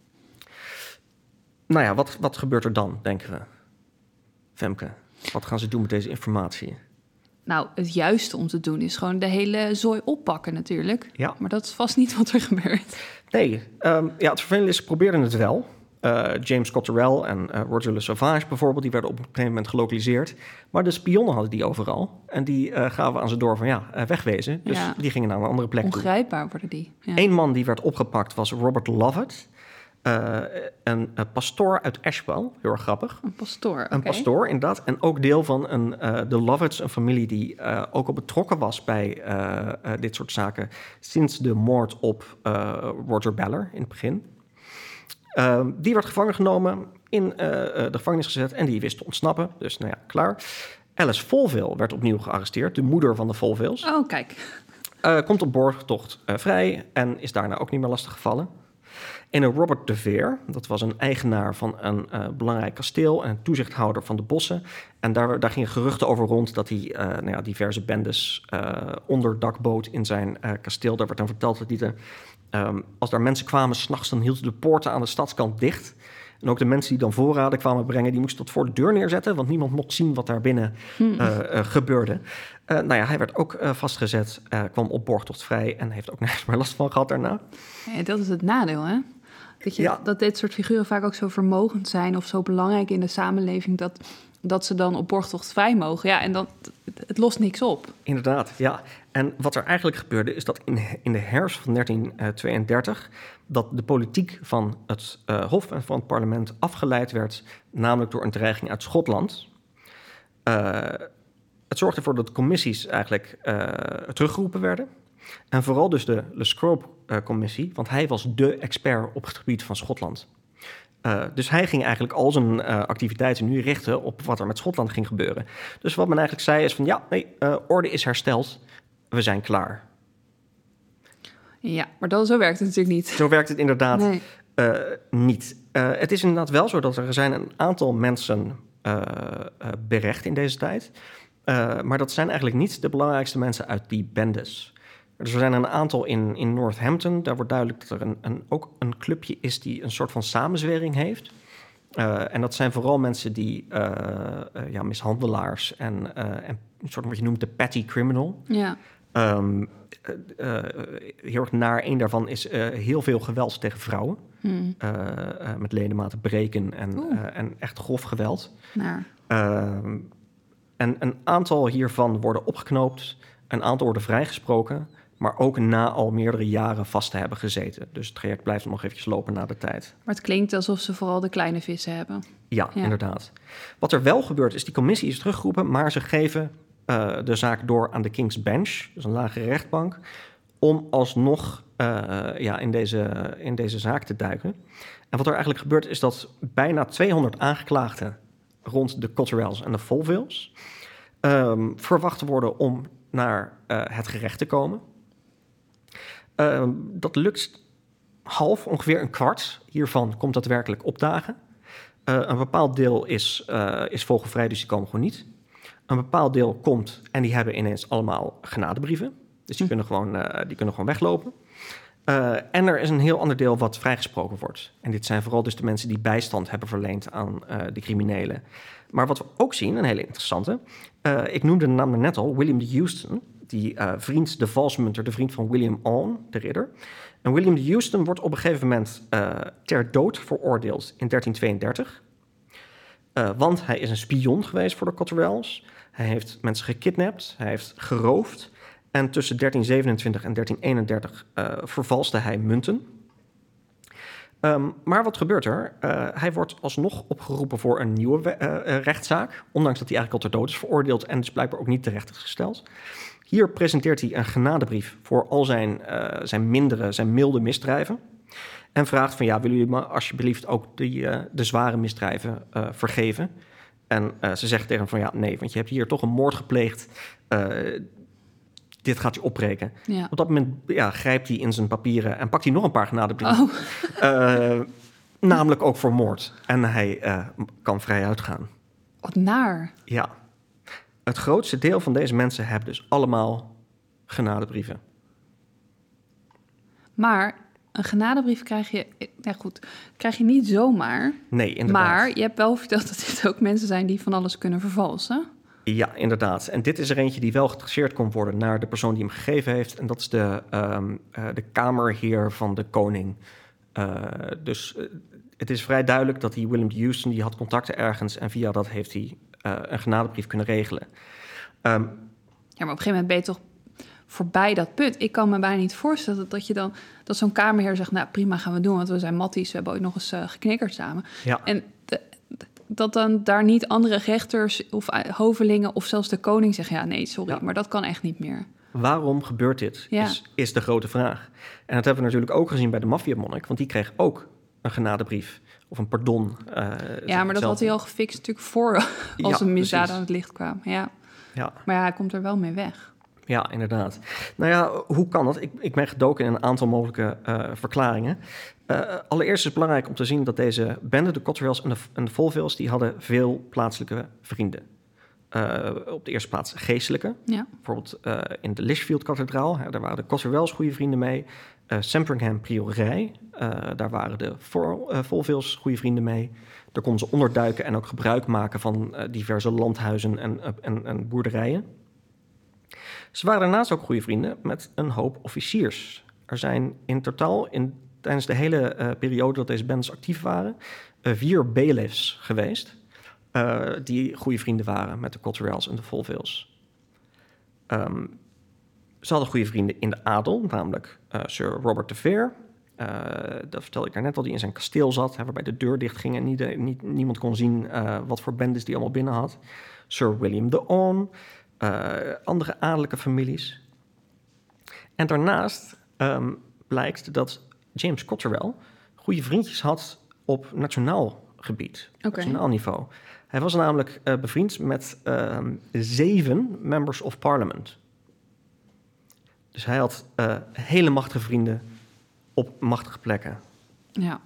Nou ja, wat gebeurt er dan, denken we? Femke, wat gaan ze doen met deze informatie? Nou, het juiste om te doen is gewoon de hele zooi oppakken natuurlijk. Ja. Maar dat is vast niet wat er gebeurt. Nee, het vervelende is, ze probeerden het wel. James Cotterell en Roger Le Sauvage bijvoorbeeld, die werden op een gegeven moment gelokaliseerd. Maar de spionnen hadden die overal. En die gaven aan ze door van wegwezen. Dus die gingen naar een andere plek toe. Ongrijpbaar worden die. Ja. Eén man die werd opgepakt was Robert Lovett. Een pastoor uit Ashwell, heel erg grappig. Een pastoor, Een pastoor, inderdaad. En ook deel van de Lovetts, een familie die ook al betrokken was bij dit soort zaken sinds de moord op Roger Beller in het begin. Die werd gevangen genomen, in de gevangenis gezet en die wist te ontsnappen. Dus nou ja, klaar. Alice Volville werd opnieuw gearresteerd, de moeder van de Volvilles. Oh, kijk. Komt op borgtocht vrij en is daarna ook niet meer lastiggevallen. En Robert de Veer, dat was een eigenaar van een belangrijk kasteel en een toezichthouder van de bossen. En daar gingen geruchten over rond dat hij diverse bendes onderdak bood in zijn kasteel. Daar werd dan verteld dat als daar mensen kwamen 's nachts, dan hielden de poorten aan de stadskant dicht. En ook de mensen die dan voorraden kwamen brengen, die moesten dat voor de deur neerzetten, want niemand mocht zien wat daar binnen gebeurde. Hij werd ook vastgezet, kwam op borgtocht vrij en heeft ook nergens meer last van gehad daarna. Ja, dat is het nadeel, hè? Dat dit soort figuren vaak ook zo vermogend zijn of zo belangrijk in de samenleving dat ze dan op borgtocht vrij mogen. Ja, en het lost niks op. Inderdaad, ja. En wat er eigenlijk gebeurde is dat in de herfst van 1332... dat de politiek van het Hof en van het parlement afgeleid werd, namelijk door een dreiging uit Schotland. Het zorgde ervoor dat de commissies eigenlijk teruggeroepen werden. En vooral dus de Le Scrope-commissie, want hij was dé expert op het gebied van Schotland. Dus hij ging eigenlijk al zijn activiteiten nu richten op wat er met Schotland ging gebeuren. Dus wat men eigenlijk zei is van orde is hersteld, we zijn klaar. Ja, maar zo werkt het natuurlijk niet. Zo werkt het inderdaad niet. Het is inderdaad wel zo dat er zijn een aantal mensen berecht in deze tijd. Maar dat zijn eigenlijk niet de belangrijkste mensen uit die bendes. Dus er zijn een aantal in Northampton. Daar wordt duidelijk dat er ook een clubje is die een soort van samenzwering heeft. En dat zijn vooral mensen die mishandelaars en een soort wat je noemt de petty criminal. Ja. Heel erg naar. Een daarvan is heel veel geweld tegen vrouwen. Met ledematen breken en echt grof geweld. En een aantal hiervan worden opgeknoopt. Een aantal worden vrijgesproken. Maar ook na al meerdere jaren vast te hebben gezeten. Dus het traject blijft nog eventjes lopen na de tijd. Maar het klinkt alsof ze vooral de kleine vissen hebben. Ja, inderdaad. Wat er wel gebeurt is, die commissie is teruggeroepen, maar ze geven de zaak door aan de King's Bench, dus een lagere rechtbank, om alsnog in deze zaak te duiken. En wat er eigenlijk gebeurt is dat bijna 200 aangeklaagden rond de Cotterells en de Volvilles verwacht worden om naar het gerecht te komen. Dat lukt half, ongeveer een kwart hiervan komt daadwerkelijk opdagen. Een bepaald deel is vogelvrij, dus die komen gewoon niet. Een bepaald deel komt en die hebben ineens allemaal genadebrieven. Dus die kunnen gewoon weglopen. En er is een heel ander deel wat vrijgesproken wordt. En dit zijn vooral dus de mensen die bijstand hebben verleend aan de criminelen. Maar wat we ook zien, een hele interessante. Ik noemde de naam net al, William de Houston. Die vriend, de valsmunter, de vriend van William Owen, de ridder. En William de Houston wordt op een gegeven moment ter dood veroordeeld in 1332. Want hij is een spion geweest voor de Cotterells. Hij heeft mensen gekidnapt, hij heeft geroofd. En tussen 1327 en 1331 vervalste hij munten. Maar wat gebeurt er? Hij wordt alsnog opgeroepen voor een nieuwe rechtszaak. Ondanks dat hij eigenlijk al ter dood is veroordeeld en dus blijkbaar ook niet terecht is gesteld. Hier presenteert hij een genadebrief voor al zijn milde misdrijven. En vraagt van willen jullie me alsjeblieft ook de zware misdrijven vergeven? En ze zegt tegen hem van nee, want je hebt hier toch een moord gepleegd dit gaat hij opbreken. Ja. Op dat moment grijpt hij in zijn papieren en pakt hij nog een paar genadebrieven. Namelijk ook voor moord. En hij kan vrij uitgaan. Wat naar. Ja. Het grootste deel van deze mensen hebben dus allemaal genadebrieven. Maar een genadebrief krijg je niet zomaar. Nee, inderdaad. Maar je hebt wel verteld dat dit ook mensen zijn die van alles kunnen vervalsen. Ja, inderdaad. En dit is er eentje die wel getraceerd kon worden naar de persoon die hem gegeven heeft. En dat is de kamerheer van de koning. Dus het is vrij duidelijk dat die William de Houston, die had contacten ergens. En via dat heeft hij een genadebrief kunnen regelen. Ja, maar op een gegeven moment ben je toch voorbij dat punt. Ik kan me bijna niet voorstellen dat zo'n kamerheer zegt, nou prima, gaan we doen, want we zijn matties, we hebben ooit nog eens geknikkerd samen. Ja. En dat dan daar niet andere rechters of hovelingen of zelfs de koning zeggen, ja nee, sorry, maar dat kan echt niet meer. Waarom gebeurt dit, is de grote vraag. En dat hebben we natuurlijk ook gezien bij de maffiamonnik, want die kreeg ook een genadebrief of een pardon. Ja, maar dat had hij al gefixt natuurlijk voor als een misdaad precies aan het licht kwam. Ja. Ja. Maar ja, hij komt er wel mee weg. Ja, inderdaad. Nou ja, hoe kan dat? Ik ben gedoken in een aantal mogelijke verklaringen. Allereerst is het belangrijk om te zien dat deze bende, de Cotterells en de Fulvilles, die hadden veel plaatselijke vrienden. Op de eerste plaats geestelijke. Ja. Bijvoorbeeld in de Lichfield-kathedraal, daar waren de Cotterells goede vrienden mee. Sandringham Priorij, daar waren de Fulvilles goede vrienden mee. Daar konden ze onderduiken en ook gebruik maken van diverse landhuizen en boerderijen. Ze waren daarnaast ook goede vrienden met een hoop officiers. Er zijn in totaal, tijdens de hele periode dat deze bands actief waren, 4 bailiffs geweest die goede vrienden waren met de Cotterells en de Fulvilles. Ze hadden goede vrienden in de adel, namelijk Sir Robert de Vere. Dat vertelde ik daarnet al, die in zijn kasteel zat, waarbij de deur dicht ging en niemand kon zien wat voor bendes die allemaal binnen had. Sir William de Aune, andere adellijke families. En daarnaast blijkt dat James Cotterell goede vriendjes had op nationaal gebied, nationaal niveau. Hij was namelijk bevriend met 7 members of parliament. Dus hij had hele machtige vrienden op machtige plekken. Ja.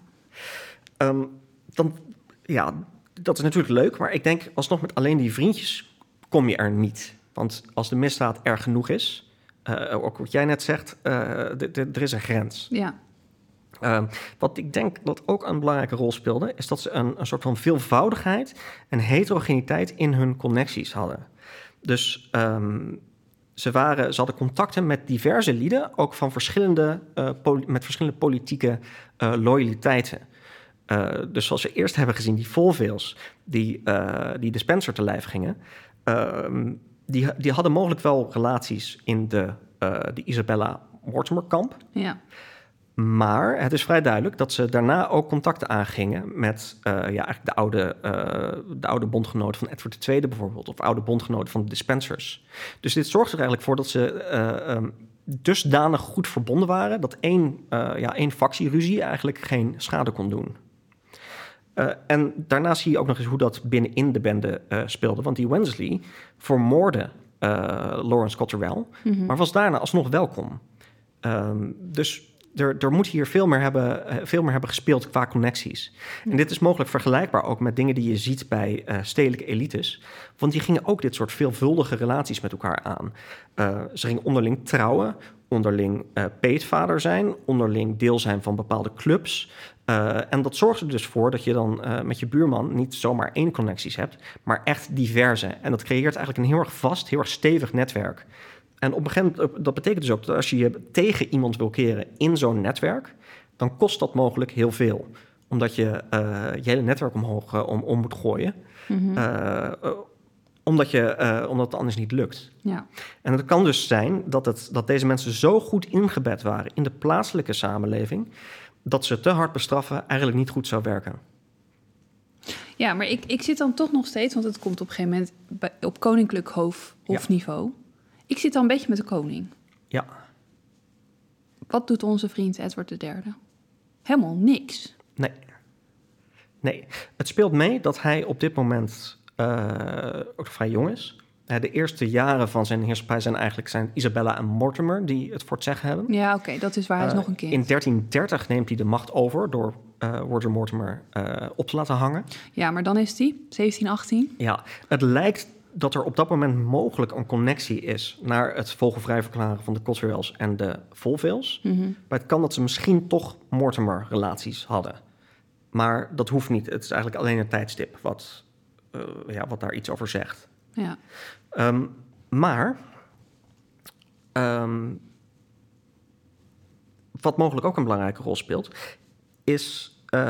Dat is natuurlijk leuk, maar ik denk alsnog met alleen die vriendjes kom je er niet. Want als de misdaad erg genoeg is, ook wat jij net zegt, er is een grens. Ja. Wat ik denk dat ook een belangrijke rol speelde, is dat ze een soort van veelvoudigheid en heterogeniteit in hun connecties hadden. Dus ze hadden contacten met diverse lieden, ook van met verschillende politieke loyaliteiten. Dus zoals we eerst hebben gezien, die Fulvilles, die de Spencer te lijf gingen, die hadden mogelijk wel relaties in de Isabella Mortimer-kamp. Ja. Maar het is vrij duidelijk dat ze daarna ook contacten aangingen met eigenlijk de oude bondgenoten van Edward II bijvoorbeeld, of oude bondgenoten van de Despensers. Dus dit zorgt er eigenlijk voor dat ze dusdanig goed verbonden waren dat één factieruzie eigenlijk geen schade kon doen. En daarna zie je ook nog eens hoe dat binnenin de bende speelde. Want die Wensley vermoordde Lawrence Cotterell, maar was daarna alsnog welkom. Dus er moet hier veel meer hebben gespeeld qua connecties. En dit is mogelijk vergelijkbaar ook met dingen die je ziet bij stedelijke elites. Want die gingen ook dit soort veelvuldige relaties met elkaar aan. Ze gingen onderling trouwen, onderling peetvader zijn, onderling deel zijn van bepaalde clubs. En dat zorgt er dus voor dat je dan met je buurman niet zomaar 1 connecties hebt, maar echt diverse. En dat creëert eigenlijk een heel erg vast, heel erg stevig netwerk. En op een gegeven moment, dat betekent dus ook dat als je je tegen iemand wil keren in zo'n netwerk, dan kost dat mogelijk heel veel. Omdat je je hele netwerk om moet gooien. Omdat het anders niet lukt. Ja. En het kan dus zijn dat deze mensen zo goed ingebed waren in de plaatselijke samenleving, dat ze te hard bestraffen eigenlijk niet goed zou werken. Ja, maar ik zit dan toch nog steeds, want het komt op een gegeven moment op koninklijk hofniveau. Ja. Ik zit dan een beetje met de koning. Ja. Wat doet onze vriend Edward III? Helemaal niks. Nee. Het speelt mee dat hij op dit moment ook vrij jong is. De eerste jaren van zijn heerschappij zijn Isabella en Mortimer die het voor het zeggen hebben. Ja, oké, dat is waar. Hij is nog een kind. In 1330 neemt hij de macht over door Roger Mortimer op te laten hangen. Ja, maar dan is hij 17, 18. Ja, het lijkt dat er op dat moment mogelijk een connectie is naar het vogelvrij verklaren van de Cotterells en de Fulvilles. Mm-hmm. Maar het kan dat ze misschien toch Mortimer-relaties hadden. Maar dat hoeft niet. Het is eigenlijk alleen een tijdstip wat daar iets over zegt. Ja. Wat mogelijk ook een belangrijke rol speelt, is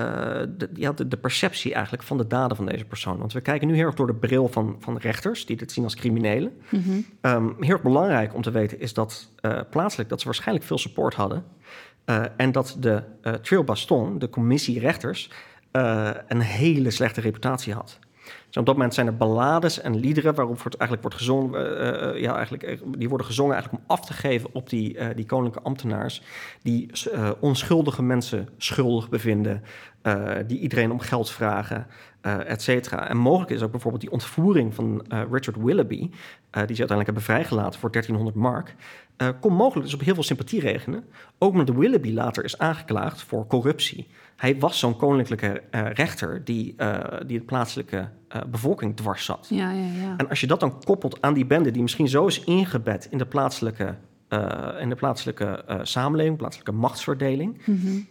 de perceptie eigenlijk van de daden van deze persoon. Want we kijken nu heel erg door de bril van rechters die dit zien als criminelen. Mm-hmm. Heel erg belangrijk om te weten is dat plaatselijk dat ze waarschijnlijk veel support hadden. En dat de Trio Baston, de commissie rechters, een hele slechte reputatie had. Dus op dat moment zijn er ballades en liederen waarop eigenlijk wordt gezongen. Die worden gezongen eigenlijk om af te geven op die koninklijke ambtenaars die onschuldige mensen schuldig bevinden, die iedereen om geld vragen, et cetera. En mogelijk is ook bijvoorbeeld die ontvoering van Richard Willoughby, die ze uiteindelijk hebben vrijgelaten voor 1300 mark, kon mogelijk dus op heel veel sympathie rekenen. Ook omdat Willoughby later is aangeklaagd voor corruptie. Hij was zo'n koninklijke rechter die de plaatselijke bevolking dwars zat. Ja. En als je dat dan koppelt aan die bende die misschien zo is ingebed in de plaatselijke samenleving, plaatselijke machtsverdeling, Mm-hmm.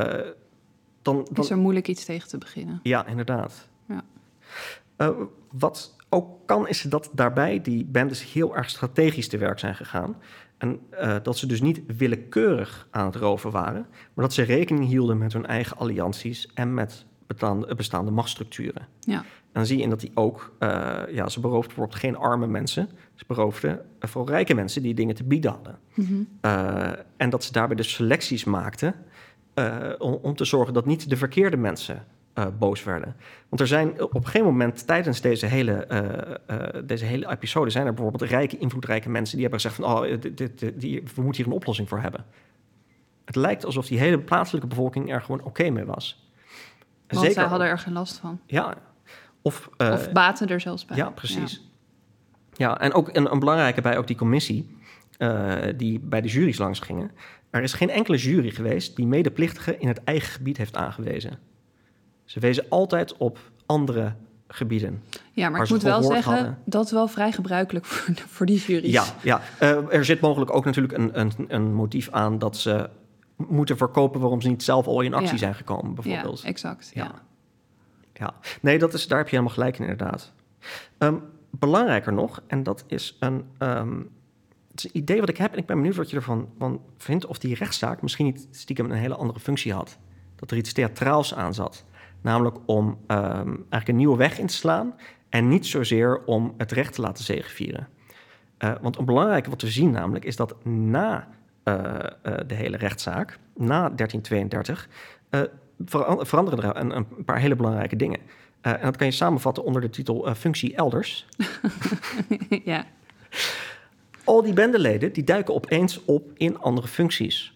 dan Is er moeilijk iets tegen te beginnen. Ja, inderdaad. Ja. Wat ook kan, is dat daarbij die bendes heel erg strategisch te werk zijn gegaan. En dat ze dus niet willekeurig aan het roven waren, maar dat ze rekening hielden met hun eigen allianties en met bestaande machtsstructuren. Ja. En dan zie je in dat die ook, ze beroofden bijvoorbeeld geen arme mensen, ze beroofden vooral rijke mensen die dingen te bieden hadden. Mm-hmm. En dat ze daarbij dus selecties maakten om te zorgen dat niet de verkeerde mensen boos werden. Want er zijn op een gegeven moment tijdens deze hele episode zijn er bijvoorbeeld rijke, invloedrijke mensen die hebben gezegd van we moeten hier een oplossing voor hebben. Het lijkt alsof die hele plaatselijke bevolking er gewoon oké mee was. Want zeker, zij hadden er geen last van. Ja. Of baten er zelfs bij. Ja, precies. Ja, en ook een belangrijke bij ook die commissie die bij de juries langs gingen. Er is geen enkele jury geweest die medeplichtigen in het eigen gebied heeft aangewezen. Ze wezen altijd op andere gebieden. Ja, maar ik moet wel zeggen, dat is wel vrij gebruikelijk voor die juries. Ja. Er zit mogelijk ook natuurlijk een motief aan dat ze moeten verkopen waarom ze niet zelf al in actie zijn gekomen, bijvoorbeeld. Ja, exact. Ja. Nee, daar heb je helemaal gelijk in, inderdaad. Belangrijker nog, en dat is het is een idee wat ik heb en ik ben benieuwd wat je ervan vindt, of die rechtszaak misschien niet stiekem een hele andere functie had. Dat er iets theatraals aan zat. Namelijk om eigenlijk een nieuwe weg in te slaan en niet zozeer om het recht te laten zegevieren. Want een belangrijke wat we zien namelijk is dat na de hele rechtszaak, na 1332, veranderen er een paar hele belangrijke dingen. En dat kan je samenvatten onder de titel functie elders. Ja. Al die bendeleden die duiken opeens op in andere functies.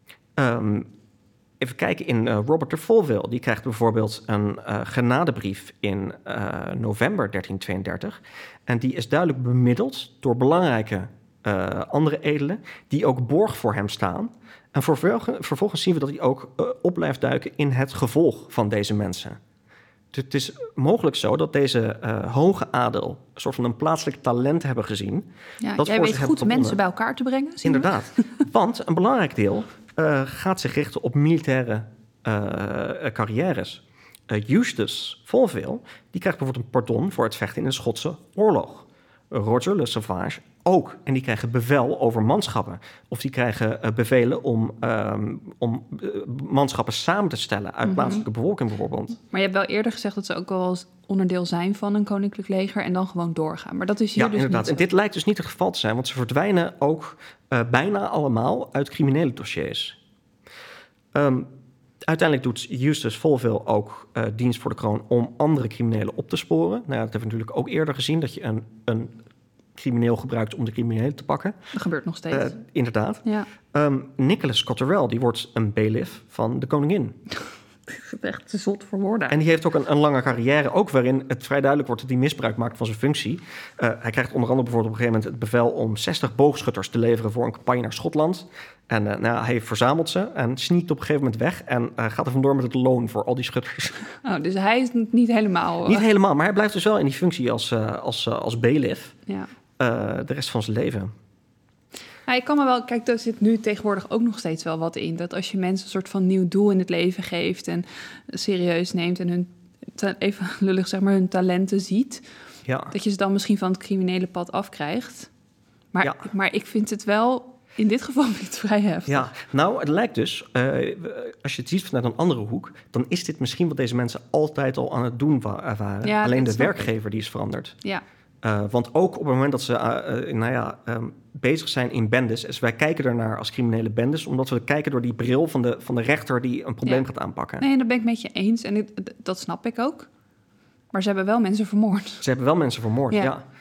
Even kijken in Robert de Fulville. Die krijgt bijvoorbeeld een genadebrief in november 1332. En die is duidelijk bemiddeld door belangrijke andere edelen die ook borg voor hem staan. En vervolgens zien we dat hij ook op blijft duiken in het gevolg van deze mensen. Het is mogelijk zo dat deze hoge adel een soort van een plaatselijk talent hebben gezien. Ja, jij weet goed mensen bij elkaar te brengen. Inderdaad, want een belangrijk deel gaat zich richten op militaire carrières. Eustace Fulville, die krijgt bijvoorbeeld een pardon voor het vechten in de Schotse oorlog. Roger Le Sauvage ook. En die krijgen bevel over manschappen. Of die krijgen bevelen om manschappen samen te stellen uit plaatselijke bevolking bijvoorbeeld. Maar je hebt wel eerder gezegd dat ze ook wel als onderdeel zijn van een koninklijk leger en dan gewoon doorgaan. Maar dat is hier dus inderdaad. niet zo. En dit lijkt dus niet het geval te zijn, want ze verdwijnen ook bijna allemaal uit criminele dossiers. Uiteindelijk doet Eustace Fulville ook dienst voor de kroon om andere criminelen op te sporen. Nou ja, dat hebben we natuurlijk ook eerder gezien, dat je een crimineel gebruikt om de criminelen te pakken. Dat gebeurt nog steeds. Inderdaad. Ja. Nicholas Cotterell, die wordt een bailiff van de koningin. Echt te zot voor woorden. En die heeft ook een lange carrière, ook waarin het vrij duidelijk wordt dat hij misbruik maakt van zijn functie. Hij krijgt onder andere bijvoorbeeld op een gegeven moment het bevel om 60 boogschutters te leveren voor een campagne naar Schotland. En hij verzamelt ze en sneakt op een gegeven moment weg en gaat er vandoor met het loon voor al die schutters. Oh, dus hij is niet helemaal... Niet helemaal, maar hij blijft dus wel in die functie als bailiff de rest van zijn leven. Ja, ik kan me wel... Kijk, er zit nu tegenwoordig ook nog steeds wel wat in. Dat als je mensen een soort van nieuw doel in het leven geeft en serieus neemt en hun, even lullig zeg maar, hun talenten ziet, dat je ze dan misschien van het criminele pad afkrijgt. Maar ik vind het wel in dit geval niet vrij heftig. Ja, nou, het lijkt dus, als je het ziet vanuit een andere hoek, dan is dit misschien wat deze mensen altijd al aan het doen waren. Ja, alleen de werkgever die is veranderd. Ja. Want ook op het moment dat ze bezig zijn in bendes, dus wij kijken ernaar als criminele bendes, omdat we kijken door die bril van de rechter die een probleem gaat aanpakken. Nee, dat ben ik met je eens en dat snap ik ook. Maar ze hebben wel mensen vermoord. Ze hebben wel mensen vermoord,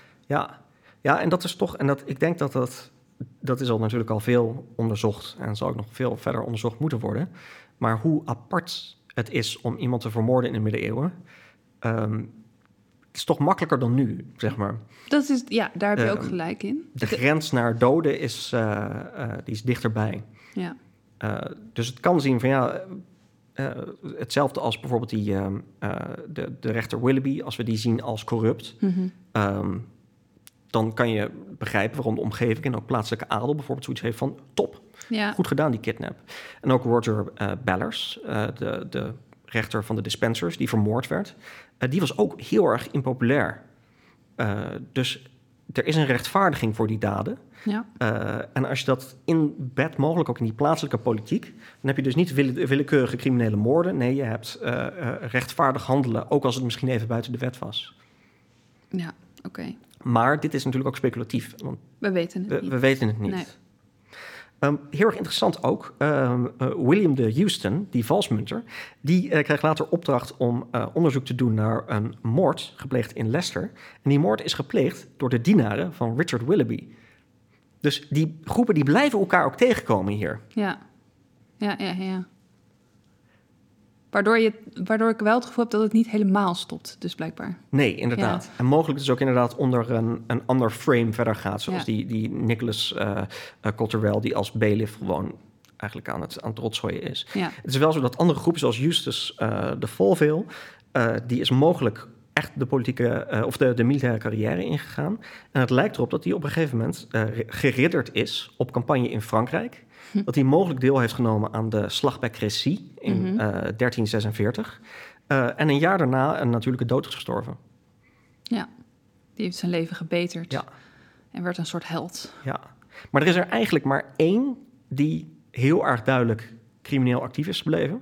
ja. En dat is toch, ik denk dat is al natuurlijk al veel onderzocht en zal ook nog veel verder onderzocht moeten worden. Maar hoe apart het is om iemand te vermoorden in de middeleeuwen, het is toch makkelijker dan nu, zeg maar. Dat is, daar heb je ook gelijk in. De grens naar doden is dichterbij. Ja. Dus het kan zien van hetzelfde als bijvoorbeeld de rechter Willoughby, als we die zien als corrupt. Mm-hmm. Dan kan je begrijpen waarom de omgeving en ook plaatselijke adel bijvoorbeeld zoiets heeft van top, goed gedaan die kidnap. En ook Roger Bellers, de rechter van de dispensers die vermoord werd, die was ook heel erg impopulair. Dus er is een rechtvaardiging voor die daden. Ja. En als je dat inbedt, mogelijk ook in die plaatselijke politiek, dan heb je dus niet willekeurige criminele moorden. Nee, je hebt rechtvaardig handelen, ook als het misschien even buiten de wet was. Ja, oké. Maar dit is natuurlijk ook speculatief. Want we weten het niet. We weten het niet. Nee. Heel erg interessant ook. William de Houston, die valsmunter, die krijgt later opdracht om onderzoek te doen naar een moord gepleegd in Leicester. En die moord is gepleegd door de dienaren van Richard Willoughby. Dus die groepen die blijven elkaar ook tegenkomen hier. Ja. Waardoor ik wel het gevoel heb dat het niet helemaal stopt, dus blijkbaar. Nee, inderdaad. Ja. En mogelijk dus ook inderdaad onder een ander frame verder gaat. Zoals die Nicholas Cotterell, die als bailiff gewoon eigenlijk aan het rotzooien is. Ja. Het is wel zo dat andere groepen zoals Eustace de Fulville, die is mogelijk echt de politieke of de militaire carrière ingegaan. En het lijkt erop dat hij op een gegeven moment geridderd is op campagne in Frankrijk. Dat hij mogelijk deel heeft genomen aan de slag bij Crécy in 1346. En een jaar daarna een natuurlijke dood is gestorven. Ja, die heeft zijn leven gebeterd. Ja. En werd een soort held. Ja, maar er is er eigenlijk maar één die heel erg duidelijk crimineel actief is gebleven.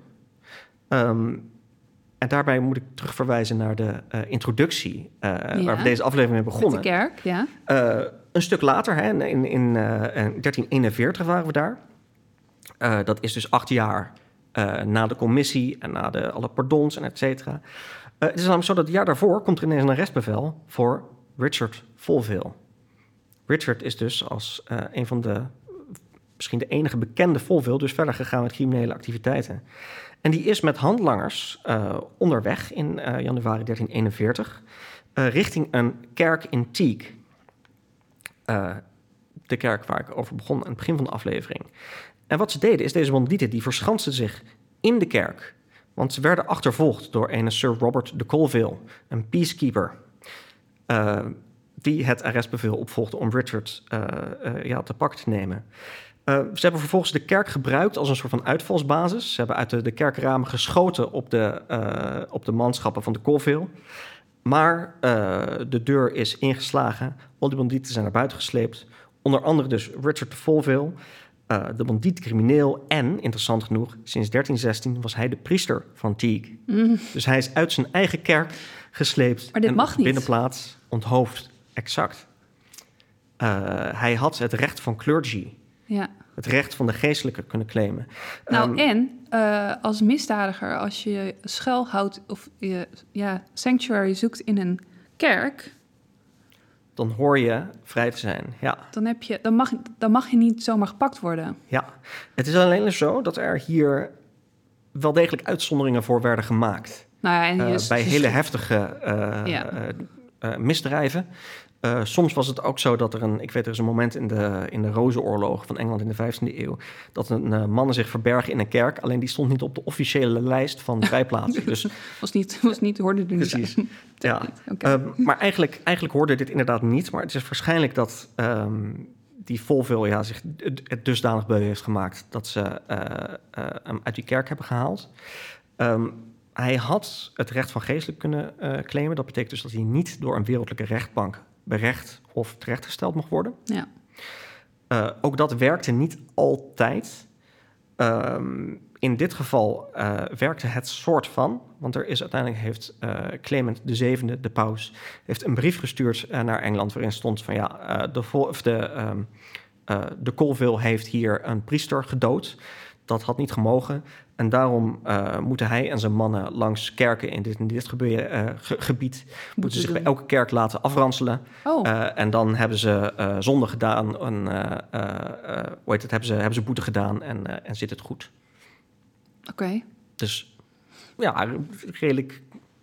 En daarbij moet ik terugverwijzen naar de introductie waar we deze aflevering mee begonnen. Met de kerk, ja. Een stuk later, hè, in 1341 waren we daar. Dat is dus 8 jaar na de commissie en na alle pardons en et cetera. Het is namelijk zo dat het jaar daarvoor komt er ineens een arrestbevel voor Richard Fulville. Richard is dus als een van de, misschien de enige bekende Fulville, dus verder gegaan met criminele activiteiten. En die is met handlangers onderweg in januari 1341 richting een kerk in Teak. De kerk waar ik over begon aan het begin van de aflevering. En wat ze deden is, deze bandieten die verschansten zich in de kerk. Want ze werden achtervolgd door een Sir Robert de Colville, een peacekeeper, die het arrestbevel opvolgde om Richard te pakken te nemen. Ze hebben vervolgens de kerk gebruikt als een soort van uitvalsbasis. Ze hebben uit de kerkramen geschoten op de manschappen van de Colville. Maar de deur is ingeslagen. Al die bandieten zijn naar buiten gesleept. Onder andere dus Richard de Fulville, de bandiet crimineel. En, interessant genoeg, sinds 1316 was hij de priester van Teak. Mm. Dus hij is uit zijn eigen kerk gesleept. Maar dit mag niet. Binnenplaats onthoofd. Exact. Hij had het recht van clergy. Ja. Het recht van de geestelijke kunnen claimen. Nou, als misdadiger, als je schuilhoudt of sanctuary zoekt in een kerk, dan hoor je vrij te zijn, ja. Dan mag je niet zomaar gepakt worden. Ja, het is alleen zo dat er hier wel degelijk uitzonderingen voor werden gemaakt. Nou ja, en Bij hele heftige misdrijven. Soms was het ook zo dat er is een moment in de Rozenoorlog van Engeland in de 15e eeuw, dat een mannen zich verbergen in een kerk, alleen die stond niet op de officiële lijst van vrijplaatsen. Dus hoorde er niet. Precies. Ja. Okay. Maar eigenlijk hoorde dit inderdaad niet, maar het is waarschijnlijk dat die Volville zich het dusdanig beu heeft gemaakt dat ze hem uit die kerk hebben gehaald. Hij had het recht van geestelijk kunnen claimen. Dat betekent dus dat hij niet door een wereldlijke rechtbank berecht of terechtgesteld mag worden. Ja. Ook dat werkte niet altijd. In dit geval werkte het soort van, want uiteindelijk heeft Clement VII, de paus, heeft een brief gestuurd naar Engeland waarin stond van de Colville heeft hier een priester gedood. Dat had niet gemogen. En daarom moeten hij en zijn mannen langs kerken in dit gebied moeten zich bij elke kerk laten afranselen. En dan hebben ze zonde gedaan. Hebben ze boete gedaan en zit het goed. Oké. Dus ja, redelijk.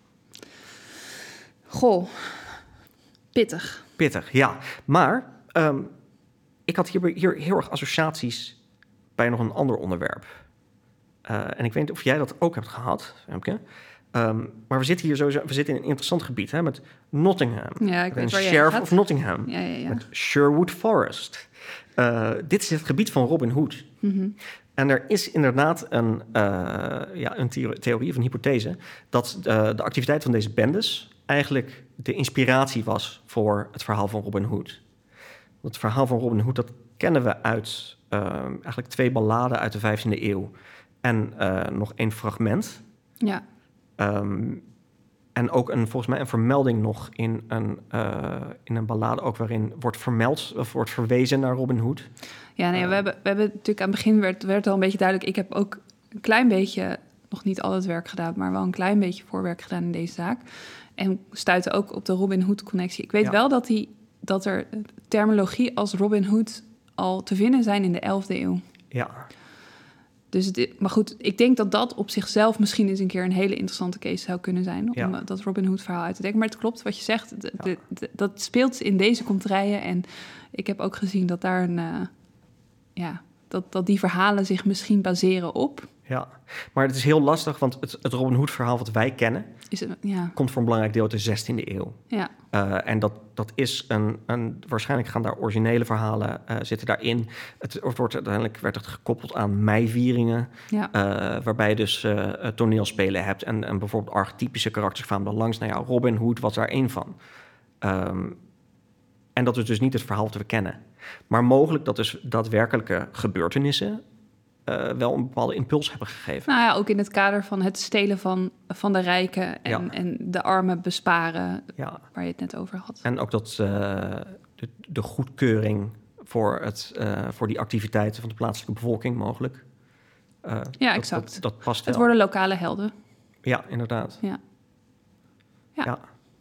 Goh, pittig. Pittig, ja. Maar ik had hier heel erg associaties bij nog een ander onderwerp. En ik weet niet of jij dat ook hebt gehad, Femke. Maar we zitten hier sowieso in een interessant gebied, hè, met Nottingham. Ja, ik weet waar jij Sheriff gaat. of Nottingham. Ja. Met Sherwood Forest. Dit is het gebied van Robin Hood. Mm-hmm. En er is inderdaad een theorie of een hypothese dat de activiteit van deze bendes eigenlijk de inspiratie was voor het verhaal van Robin Hood. Het verhaal van Robin Hood, dat kennen we uit eigenlijk 2 balladen uit de 15e eeuw. En nog 1 fragment. Ja. En ook volgens mij een vermelding nog in een ballade ook waarin wordt vermeld of wordt verwezen naar Robin Hood. Ja, nee, we hebben natuurlijk aan het begin werd al een beetje duidelijk. Ik heb ook een klein beetje, nog niet al het werk gedaan, maar wel een klein beetje voorwerk gedaan in deze zaak. En stuitte ook op de Robin Hood connectie. Ik weet wel dat er terminologie als Robin Hood al te vinden zijn in de 11e eeuw. Ja. Dus maar goed, ik denk dat op zichzelf misschien eens een keer een hele interessante case zou kunnen zijn om dat Robin Hood verhaal uit te denken. Maar het klopt wat je zegt, dat speelt in deze conterijen. En ik heb ook gezien dat daar dat die verhalen zich misschien baseren op. Ja, maar het is heel lastig, want het Robin Hood verhaal wat wij kennen komt voor een belangrijk deel uit de 16e eeuw. Ja. En dat is waarschijnlijk gaan daar originele verhalen zitten daarin. Uiteindelijk werd het gekoppeld aan meivieringen, waarbij je dus toneelspelen hebt en bijvoorbeeld archetypische karakters kwamen dan langs. Nou ja, Robin Hood was daar één van. En dat is dus niet het verhaal dat we kennen. Maar mogelijk dat dus daadwerkelijke gebeurtenissen wel een bepaalde impuls hebben gegeven. Nou ja, ook in het kader van het stelen van de rijken en de armen besparen, waar je het net over had. En ook dat de goedkeuring voor die activiteiten van de plaatselijke bevolking mogelijk. Exact. Dat past wel. Het worden lokale helden. Ja, inderdaad. Ja.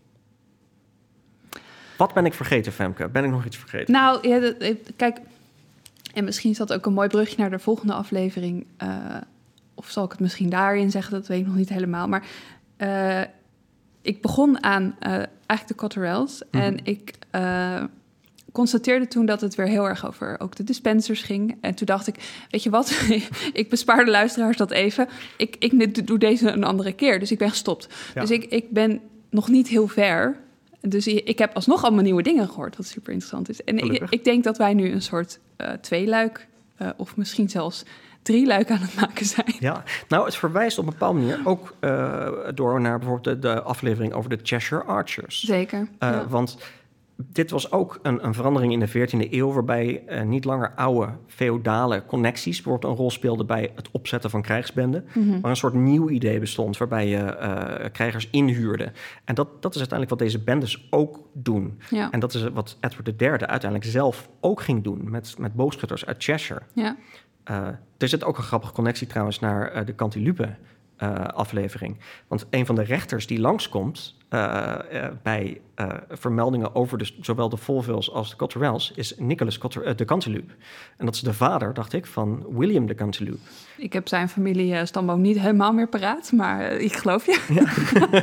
Wat ben ik vergeten, Femke? Ben ik nog iets vergeten? Nou, kijk, en misschien is dat ook een mooi brugje naar de volgende aflevering. Of zal ik het misschien daarin zeggen, dat weet ik nog niet helemaal. Maar ik begon aan eigenlijk de Cotterells. Mm-hmm. En ik constateerde toen dat het weer heel erg over ook de dispensers ging. En toen dacht ik, weet je wat? Ik bespaar de luisteraars dat even. Ik doe deze een andere keer. Dus ik ben gestopt. Ja. Dus ik ben nog niet heel ver. Dus ik heb alsnog allemaal nieuwe dingen gehoord, wat super interessant is. En ik denk dat wij nu een soort 2-luik of misschien zelfs 3-luik aan het maken zijn. Ja, nou, het verwijst op een bepaalde manier ook door naar bijvoorbeeld de aflevering over de Cheshire Archers. Zeker. Want dit was ook een verandering in de 14e eeuw, waarbij niet langer oude feodale connecties bijvoorbeeld een rol speelden bij het opzetten van krijgsbenden, maar een soort nieuw idee bestond waarbij je krijgers inhuurde. En dat is uiteindelijk wat deze bendes ook doen. Ja. En dat is wat Edward III uiteindelijk zelf ook ging doen met boogschutters uit Cheshire. Ja. Er zit ook een grappige connectie trouwens naar de Cantilupe aflevering. Want een van de rechters die langskomt bij vermeldingen over zowel de Colvilles als de Cotterells is Nicholas de Cantilupe. En dat is de vader, dacht ik, van William de Cantilupe. Ik heb zijn familie-stamboom niet helemaal meer paraat, maar ik geloof je. Ja.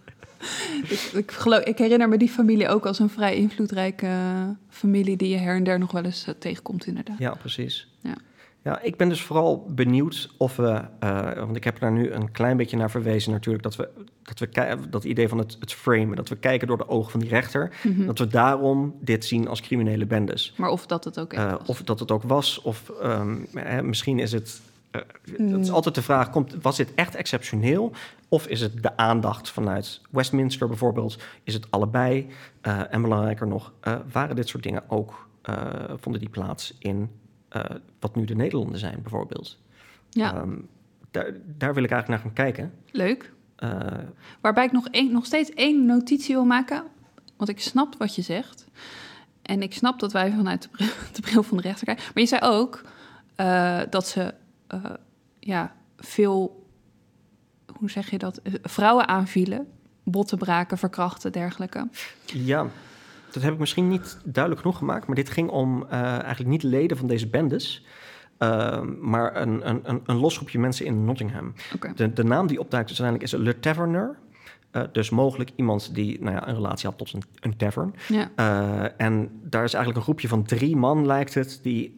Ik herinner me die familie ook als een vrij invloedrijke familie die je her en der nog wel eens tegenkomt, inderdaad. Ja, precies. Ja, ik ben dus vooral benieuwd of we... want ik heb daar nu een klein beetje naar verwezen natuurlijk... dat idee van het framen, dat we kijken door de ogen van die rechter... Mm-hmm. Dat we daarom dit zien als criminele bendes. Maar of dat het ook echt was. Of dat het ook was, of misschien is het... Dat is altijd de vraag, was dit echt exceptioneel? Of is het de aandacht vanuit Westminster bijvoorbeeld? Is het allebei? En belangrijker nog, waren dit soort dingen ook... vonden die plaats in... wat nu de Nederlanden zijn, bijvoorbeeld. Ja. Daar wil ik eigenlijk naar gaan kijken. Leuk. Waarbij ik nog steeds één notitie wil maken. Want ik snap wat je zegt. En ik snap dat wij vanuit de bril van de rechter kijken. Maar je zei ook dat ze veel... Hoe zeg je dat? Vrouwen aanvielen. Botten braken, verkrachten, dergelijke. Ja, dat heb ik misschien niet duidelijk genoeg gemaakt. Maar dit ging om eigenlijk niet leden van deze bendes... maar een los groepje mensen in Nottingham. Okay. De naam die opduikt uiteindelijk is Le Taverner. Dus mogelijk iemand die een relatie had tot een tavern. Ja. En daar is eigenlijk een groepje van 3 man, lijkt het... die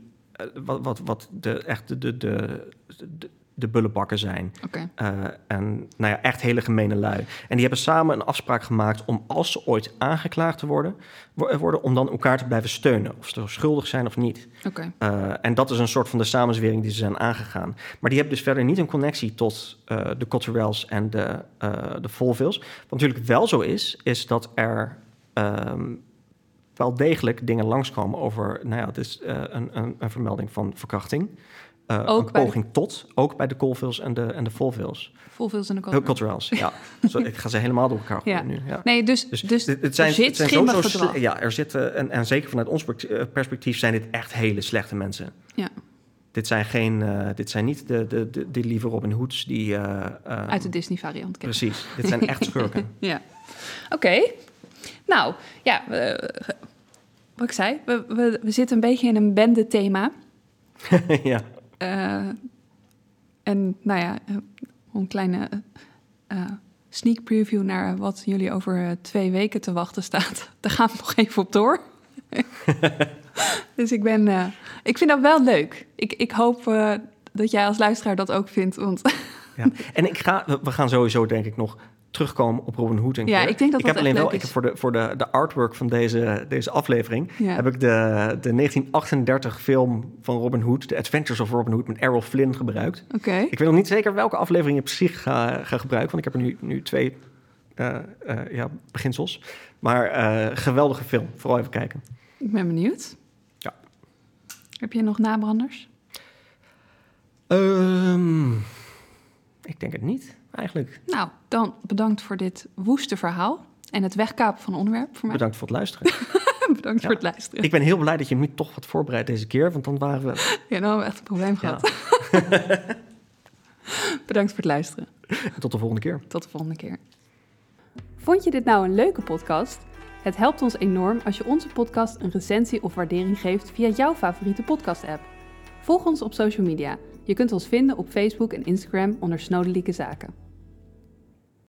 de bullenbakken zijn. Okay. En echt hele gemene lui. En die hebben samen een afspraak gemaakt... om als ze ooit aangeklaagd te worden... om dan elkaar te blijven steunen. Of ze schuldig zijn of niet. Okay. En dat is een soort van de samenzwering die ze zijn aangegaan. Maar die hebben dus verder niet een connectie... tot de Cotterells en de Colvilles. Wat natuurlijk wel zo is dat er... wel degelijk dingen langskomen over... het is een vermelding van verkrachting... ook een poging tot, ook bij de Colvilles en de Colvilles. Colvilles en de Cotterells, ja. Ik ga ze helemaal door elkaar gooien nu. Ja. Nee, dus het zijn, er zit schimmig gedrag. Ja, er zitten... En zeker vanuit ons perspectief zijn dit echt hele slechte mensen. Ja. Dit zijn niet de lieve Robin Hoods die... uit de Disney-variant. Precies, dit zijn echt schurken. Ja. Oké. Nou, ja... wat ik zei, we zitten een beetje in een bende-thema. Ja. En een kleine sneak preview naar wat jullie over 2 weken te wachten staat. Daar gaan we nog even op door. Dus ik vind dat wel leuk. Ik hoop dat jij als luisteraar dat ook vindt. Want ja. En we gaan sowieso denk ik nog terugkomen op Robin Hood een keer. Ja, ik denk dat ik heb alleen wel, is. Ik heb voor de artwork van deze aflevering... heb ik de 1938 film van Robin Hood... The Adventures of Robin Hood met Errol Flynn gebruikt. Okay. Ik weet nog niet zeker welke aflevering ik precies ga gebruiken... want ik heb er nu 2 beginsels. Maar geweldige film, vooral even kijken. Ik ben benieuwd. Ja. Heb je nog nabranders? Ik denk het niet, eigenlijk. Nou, dan bedankt voor dit woeste verhaal... en het wegkapen van onderwerp voor mij. Bedankt voor het luisteren. Bedankt voor het luisteren. Ik ben heel blij dat je nu toch wat voorbereidt deze keer... want dan waren we... Ja, dan hebben we echt een probleem gehad. Bedankt voor het luisteren. En tot de volgende keer. Tot de volgende keer. Vond je dit nou een leuke podcast? Het helpt ons enorm als je onze podcast een recensie of waardering geeft... via jouw favoriete podcast-app. Volg ons op social media. Je kunt ons vinden op Facebook en Instagram onder Snodelijke Zaken.